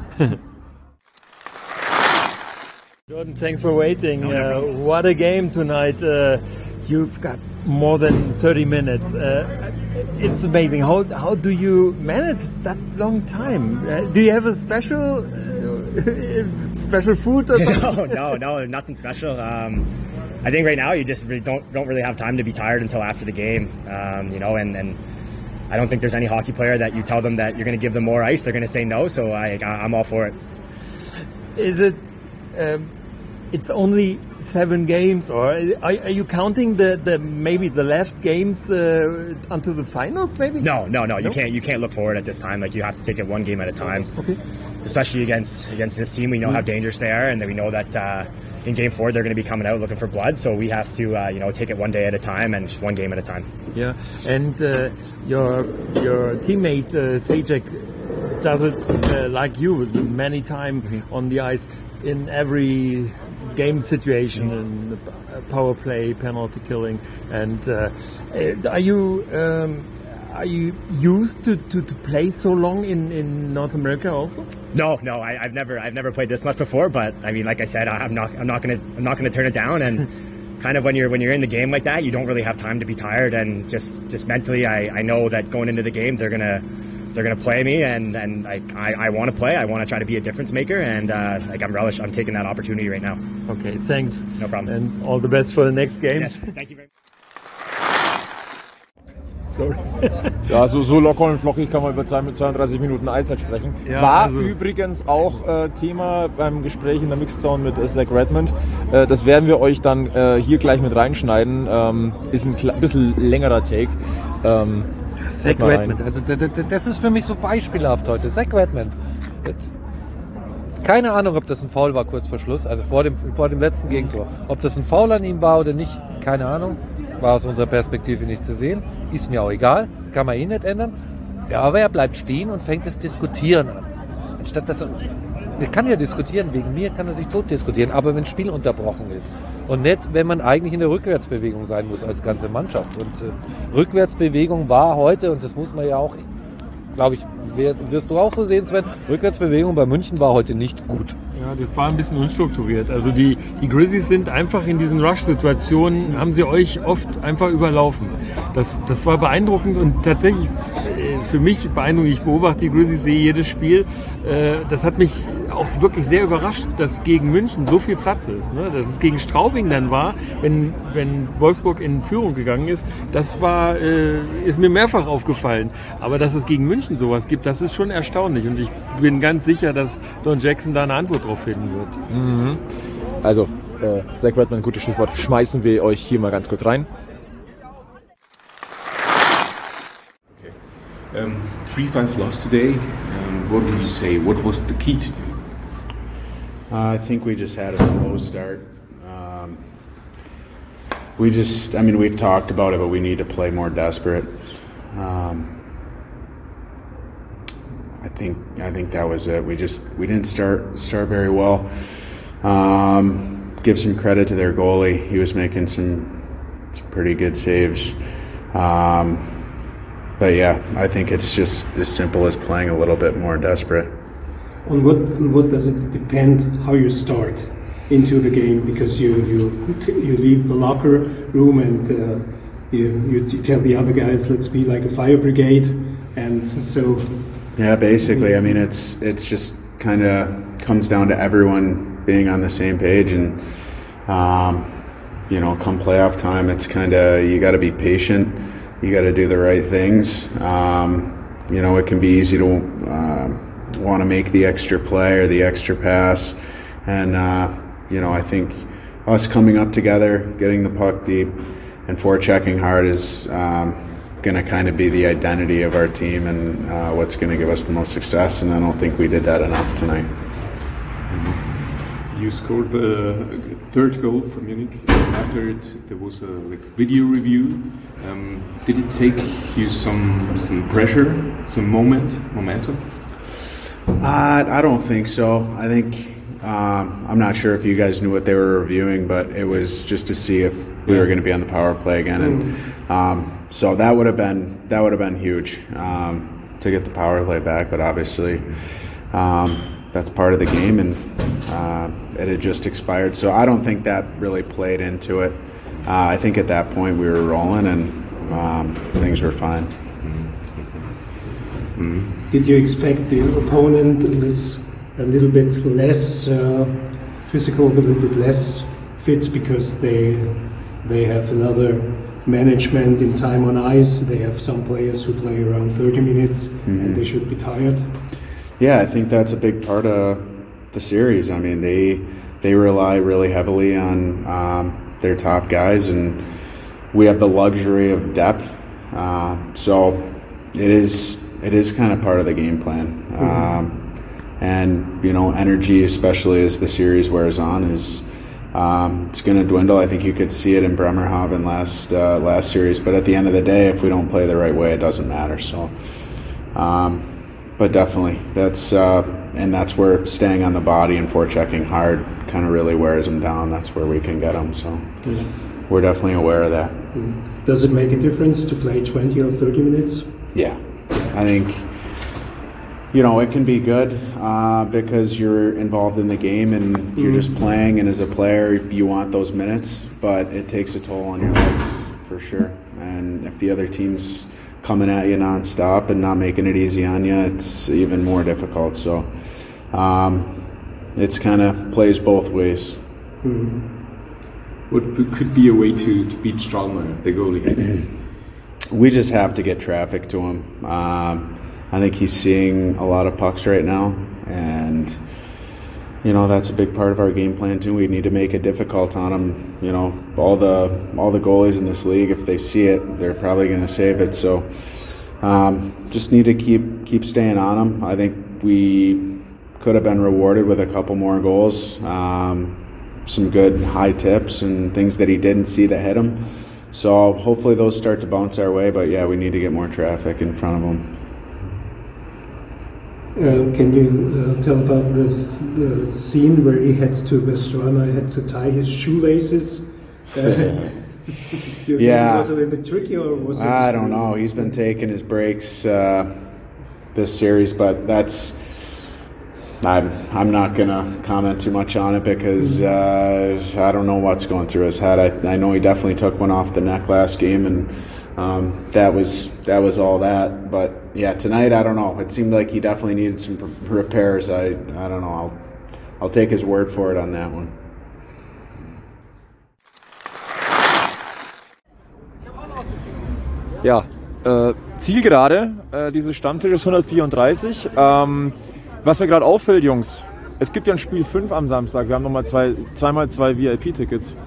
Jordan, thanks for waiting. Uh, what a game tonight. Uh, you've got more than thirty minutes. Uh, it's amazing. How how do you manage that long time? Uh, do you have a special uh, special food? Or no, no, no, nothing special. Um, I think right now you just really don't don't really have time to be tired until after the game. Um, you know, and and I don't think there's any hockey player that you tell them that you're going to give them more ice, they're going to say no. So I I'm all for it. Is it? Um, it's only seven games, or are, are you counting the, the maybe the left games uh, until the finals? Maybe no, no, no. You no? can't you can't look forward at this time. Like you have to take it one game at a time. Okay. Especially against against this team, we know mm. how dangerous they are, and then we know that uh, in game four they're going to be coming out looking for blood. So we have to uh, you know take it one day at a time and just one game at a time. Yeah, and uh, your your teammate uh, Sajak does it uh, like you many times mm-hmm. on the ice in every game situation, in power play, penalty killing, and uh, are you um, are you used to, to, to play so long in, in North America also? No, no, I, I've never I've never played this much before. But I mean, like I said, I'm not I'm not gonna I'm not gonna turn it down. And kind of when you're when you're in the game like that, you don't really have time to be tired. And just just mentally, I, I know that going into the game, they're gonna. They're gonna play me, and and like I, I want to play. I want to try to be a difference maker, and uh, like I'm relish. I'm taking that opportunity right now. Okay, thanks. No problem. And all the best for the next games. Yes, thank you very much. Sorry. Ja, so, so locker und flockig kann man über zweiunddreißig Minuten Eiszeit sprechen. Ja, War also übrigens auch äh, Thema beim Gespräch in der Mixzone mit äh, Zach Redmond. Äh, das werden wir euch dann äh, hier gleich mit reinschneiden. Ähm, ist ein bisschen längerer Take. Ähm, Zach Redmond, also das ist für mich so beispielhaft heute. Zach Redmond. Keine Ahnung, ob das ein Foul war kurz vor Schluss, also vor dem, vor dem letzten Gegentor. Ob das ein Foul an ihm war oder nicht, keine Ahnung. War aus unserer Perspektive nicht zu sehen. Ist mir auch egal, kann man eh nicht ändern. Ja, aber er bleibt stehen und fängt das Diskutieren an. Anstatt dass er, er kann ja diskutieren, wegen mir kann er sich tot diskutieren, aber wenn das Spiel unterbrochen ist. Und nicht, wenn man eigentlich in der Rückwärtsbewegung sein muss als ganze Mannschaft. Und äh, Rückwärtsbewegung war heute, und das muss man ja auch, glaube ich, wirst du auch so sehen, Sven, Rückwärtsbewegung bei München war heute nicht gut. Ja, das war ein bisschen unstrukturiert. Also die, die Grizzlies sind einfach in diesen Rush-Situationen, haben sie euch oft einfach überlaufen. Das, das war beeindruckend und tatsächlich für mich beeindruckend. Ich beobachte die Grizzlies, sehe jedes Spiel. Das hat mich auch wirklich sehr überrascht, dass gegen München so viel Platz ist. Dass es gegen Straubing dann war, wenn, wenn Wolfsburg in Führung gegangen ist, das war, ist mir mehrfach aufgefallen. Aber dass es gegen München sowas gibt, das ist schon erstaunlich. Und ich bin ganz sicher, dass Don Jackson da eine Antwort drauf finden wird. Mhm. Also, äh, Zach Redmond, gutes Stichwort, schmeißen wir euch hier mal ganz kurz rein. Um, three five loss today. Um, what would you say? What was the key today? Uh, I think we just had a slow start. Um, we just, I mean, we've talked about it, but we need to play more desperate. Um, I think I think that was it. We just we didn't start start very well. Um, give some credit to their goalie. He was making some, some pretty good saves. Um, but yeah, I think it's just as simple as playing a little bit more desperate. On what on what does it depend how you start into the game? Because you you you leave the locker room and uh, you you tell the other guys, let's be like a fire brigade, and so. Yeah, basically. I mean, it's it's just kind of comes down to everyone being on the same page, and um, you know, come playoff time, it's kind of you got to be patient. You got to do the right things. Um, you know, it can be easy to uh, want to make the extra play or the extra pass, and uh, you know, I think us coming up together, getting the puck deep, and forechecking hard is. Um, going to kind of be the identity of our team and uh, what's going to give us the most success, and I don't think we did that enough tonight. Mm-hmm. You scored the third goal for Munich. After it, there was a like video review. Um, did it take you some some pressure, some moment, momentum? Uh, I don't think so. I think um, I'm not sure if you guys knew what they were reviewing, but it was just to see if we were going to be on the power play again, and um, so that would have been that would have been huge um, to get the power play back. But obviously, um, that's part of the game, and uh, it had just expired. So I don't think that really played into it. Uh, I think at that point we were rolling, and um, things were fine. Mm-hmm. Did you expect the opponent is a little bit less uh, physical, a little bit less fit because they they have another management in time on ice? They have some players who play around thirty minutes, mm-hmm. and they should be tired. Yeah, I think that's a big part of the series. I mean, they they rely really heavily on um, their top guys, and we have the luxury of depth. Uh, so it is it is kind of part of the game plan. Mm-hmm. Um, and you know, energy, especially as the series wears on, is. Um, it's going to dwindle. I think you could see it in Bremerhaven last uh, last series. But at the end of the day, if we don't play the right way, it doesn't matter. So, um, but definitely, that's uh, and that's where staying on the body and forechecking hard kind of really wears them down. That's where we can get them. So, yeah. We're definitely aware of that. Does it make a difference to play twenty or thirty minutes? Yeah, I think. You know, it can be good uh, because you're involved in the game and mm-hmm. you're just playing, and as a player, you want those minutes, but it takes a toll on your legs for sure. And if the other team's coming at you nonstop and not making it easy on you, it's even more difficult. So um, it's kind of plays both ways. Mm-hmm. What could be a way to, to beat Strahlmeier, the goalie? We just have to get traffic to him. Um, I think he's seeing a lot of pucks right now, and you know that's a big part of our game plan too. We need to make it difficult on him. You know, all the all the goalies in this league, if they see it, they're probably going to save it. So, um, just need to keep keep staying on him. I think we could have been rewarded with a couple more goals, um, some good high tips and things that he didn't see that hit him. So hopefully those start to bounce our way. But yeah, we need to get more traffic in front of him. Uh, can you uh, tell about this the scene where he had to, where Strahlmeier had to tie his shoelaces? Uh, you yeah, think it was a little bit tricky, or was it? I don't know. He's been taking his breaks uh, this series, but that's. I'm I'm not gonna comment too much on it because uh, I don't know what's going through his head. I I know he definitely took one off the neck last game, and um, that was that was all that. But yeah, tonight I don't know. It seemed like he definitely needed some repairs. I I don't know. I'll I'll take his word for it on that one. Ja, äh, Zielgerade äh, dieses Stammtisches hundertvierunddreißig. Ähm, was mir gerade auffällt, Jungs, es gibt ja ein Spiel fünf am Samstag. Wir haben nochmal zwei, zweimal zwei V I P-Tickets.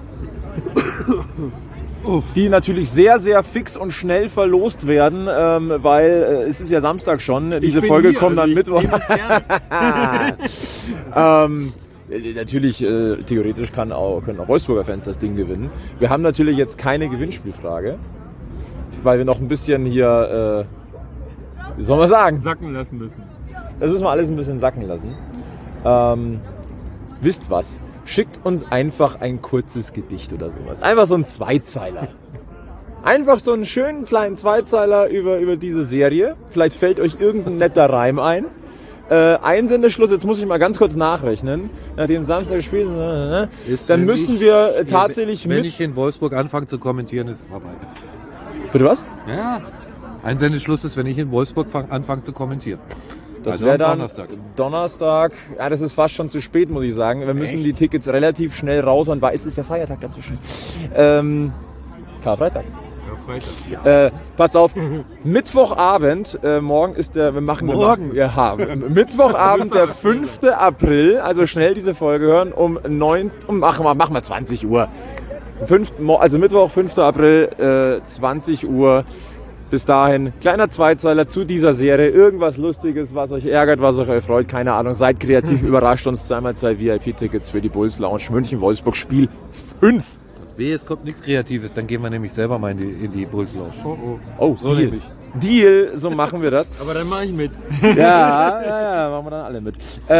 Die natürlich sehr, sehr fix und schnell verlost werden, ähm, weil äh, es ist ja Samstag schon. Diese Folge hier, kommt dann also Mittwoch. ähm, äh, natürlich, äh, theoretisch kann auch, können auch Wolfsburger Fans das Ding gewinnen. Wir haben natürlich jetzt keine Gewinnspielfrage, weil wir noch ein bisschen hier, äh, wie soll man sagen? Sacken lassen müssen. Das müssen wir alles ein bisschen sacken lassen. Ähm, wisst was? Schickt uns einfach ein kurzes Gedicht oder sowas. Einfach so ein Zweizeiler. Einfach so einen schönen kleinen Zweizeiler über, über diese Serie. Vielleicht fällt euch irgendein netter Reim ein. Äh, Einsendeschluss, jetzt muss ich mal ganz kurz nachrechnen. Nachdem Samstag gespielt ist, äh, Ist, dann wenn müssen ich- wir äh, tatsächlich Wenn mit... ich in Wolfsburg anfange zu kommentieren, ist es vorbei. Bitte was? Ja, Einsendeschluss ist, wenn ich in Wolfsburg fang, anfange zu kommentieren. Das Also wäre am dann Donnerstag. Donnerstag. Ja, das ist fast schon zu spät, muss ich sagen. Wir müssen die Tickets relativ schnell raushauen, weil es ist ja Feiertag dazwischen. Ähm, Karfreitag. Freitag. Äh, pass auf, Mittwochabend, äh, morgen ist der, wir machen Morgen? Wir haben Mittwochabend, der fünfte April, also schnell diese Folge hören, um neun, um, machen wir, machen wir zwanzig Uhr. Fünf, also Mittwoch, fünfter April, äh, zwanzig Uhr. Bis dahin, kleiner Zweizeiler zu dieser Serie. Irgendwas Lustiges, was euch ärgert, was euch erfreut. Keine Ahnung. Seid kreativ, überrascht uns. Zweimal zwei V I P-Tickets für die Bulls Lounge München, Wolfsburg, Spiel fünf. Wehe, es kommt nichts Kreatives, dann gehen wir nämlich selber mal in die, in die Bulls Lounge. Oh, oh. Oh, So Deal. nämlich. Deal, so machen wir das. Aber dann mache ich mit. Ja, ja, ja, machen wir dann alle mit.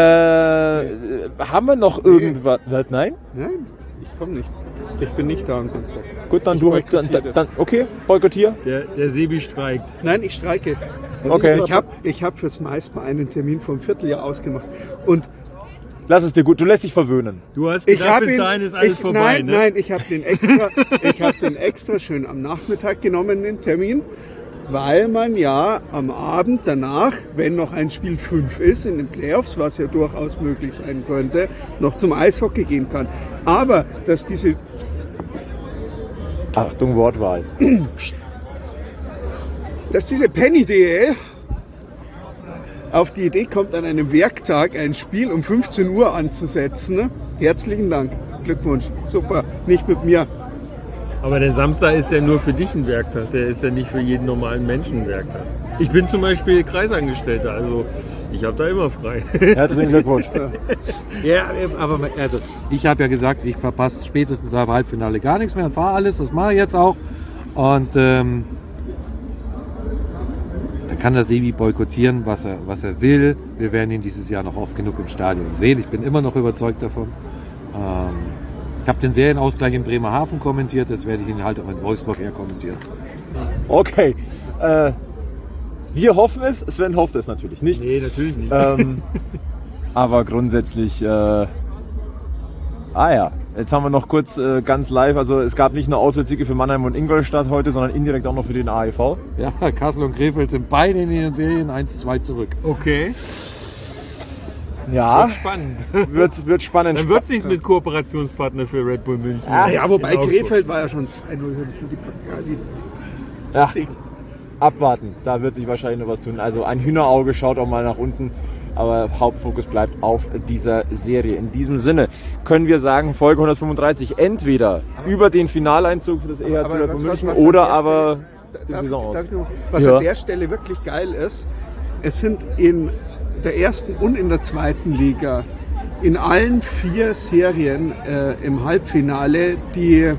Äh, haben wir noch irgendwas? Was? Nein? Nein, ich komme nicht. Ich bin nicht da am Samstag. Gut, dann Ich du. boykottiere Dann, das. dann, okay, boykottier. Der, der Sebi streikt. Nein, ich streike. Okay. Ich habe ich hab fürs Maisma einen Termin vom Vierteljahr ausgemacht. Und Lass es dir gut. Du lässt dich verwöhnen. Du hast ich gedacht, habe bis ihn, dahin ist alles ich, vorbei, nein, ne? nein, ich habe den extra, ich habe den extra schön am Nachmittag genommen, den Termin, weil man ja am Abend danach, wenn noch ein Spiel fünf ist in den Playoffs, was ja durchaus möglich sein könnte, noch zum Eishockey gehen kann. Aber dass diese Achtung, Wortwahl. dass diese Penny D L auf die Idee kommt, an einem Werktag ein Spiel um fünfzehn Uhr anzusetzen. Ne? Herzlichen Dank. Glückwunsch. Super. Nicht mit mir. Aber der Samstag ist ja nur für dich ein Werktag. Der ist ja nicht für jeden normalen Menschen ein Werktag. Ich bin zum Beispiel Kreisangestellter, also ich habe da immer frei. Herzlichen Glückwunsch. Ja, aber also, ich habe ja gesagt, ich verpasse spätestens am Halbfinale gar nichts mehr und fahre alles, das mache ich jetzt auch. Und ähm, da kann der Sebi boykottieren, was er, was er will. Wir werden ihn dieses Jahr noch oft genug im Stadion sehen. Ich bin immer noch überzeugt davon. Ähm, ich habe den Serienausgleich in Bremerhaven kommentiert, das werde ich ihn halt auch in Wolfsburg eher kommentieren. Okay. Äh, wir hoffen es. Sven hofft es natürlich nicht. Nee, natürlich nicht. Ähm, aber grundsätzlich, äh, ah ja, jetzt haben wir noch kurz äh, ganz live, also es gab nicht nur Auswärtssiege für Mannheim und Ingolstadt heute, sondern indirekt auch noch für den A E V. Ja, Kassel und Krefeld sind beide in den Serien eins zu zwei zurück. Okay, Ja, wird spannend. wird, wird spannend. Dann wird es nichts mit Kooperationspartner für Red Bull München. Ah, ja, wobei In Augsburg. Krefeld war ja schon zwei null. Die, die, Ja, abwarten, da wird sich wahrscheinlich noch was tun. Also ein Hühnerauge schaut auch mal nach unten, aber Hauptfokus bleibt auf dieser Serie. In diesem Sinne können wir sagen, Folge hundertfünfunddreißig entweder über den Finaleinzug für das E H C Aber Red was- Bull was- München was an oder der aber Stelle- die darf Saison ich- aus. darf ich noch- Was Ja. an der Stelle wirklich geil ist, es sind in der ersten und in der zweiten Liga in allen vier Serien äh, im Halbfinale die,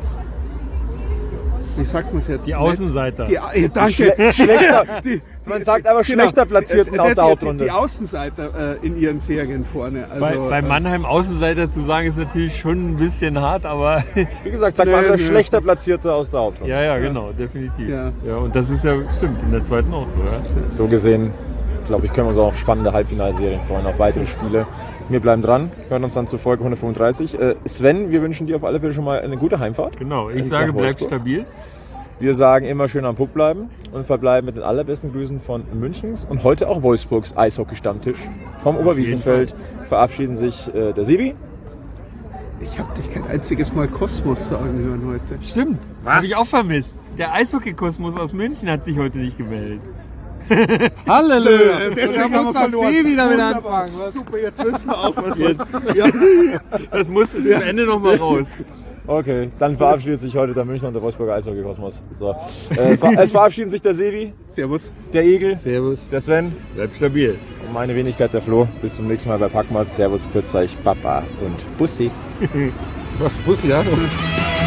wie sagt man es jetzt? Die nett? Außenseiter. Die, äh, danke. Schle- schlechter, Die- man die- sagt aber genau, schlechter Platzierten die- aus die- der die- Hauptrunde. Die Außenseiter äh, in ihren Serien vorne. Also, Bei, bei äh, Mannheim Außenseiter zu sagen, ist natürlich schon ein bisschen hart, aber Wie gesagt, sagt Nö, man der nö. schlechter Platzierte aus der Hauptrunde. ja, ja, genau, definitiv. Ja. Ja. Und das ist ja, stimmt, in der zweiten auch so, ja. So gesehen, glaube ich, können wir uns auch auf spannende Halbfinalserien freuen, auf weitere Spiele. Wir bleiben dran, hören uns dann zur Folge hundertfünfunddreißig. Äh, Sven, wir wünschen dir auf alle Fälle schon mal eine gute Heimfahrt. Genau, ich Nach sage, bleib Wolfsburg. stabil. Wir sagen immer schön am Puck bleiben und verbleiben mit den allerbesten Grüßen von Münchens und heute auch Wolfsburgs Eishockey-Stammtisch. Vom Oberwiesenfeld verabschieden sich äh, der Sebi. Ich habe dich kein einziges Mal Kosmos sagen hören heute. Stimmt, habe ich auch vermisst. Der Eishockey-Kosmos aus München hat sich heute nicht gemeldet. Halleluja! Deswegen Da muss das Sebi damit anfangen. Super, jetzt wissen wir auch, was wir. Ja. Das musste zum Ende noch mal raus. Okay, dann verabschiedet sich heute der Münchner und der Wolfsburger Eishockey-Kosmos. So. Äh, ver- es verabschieden sich der Sebi, Servus. der Igel, Servus. der Sven. Bleib stabil. meine Wenigkeit der Flo. Bis zum nächsten Mal bei Packmas. Servus, Pütz euch, Papa und Bussi. Was, Bussi, ja?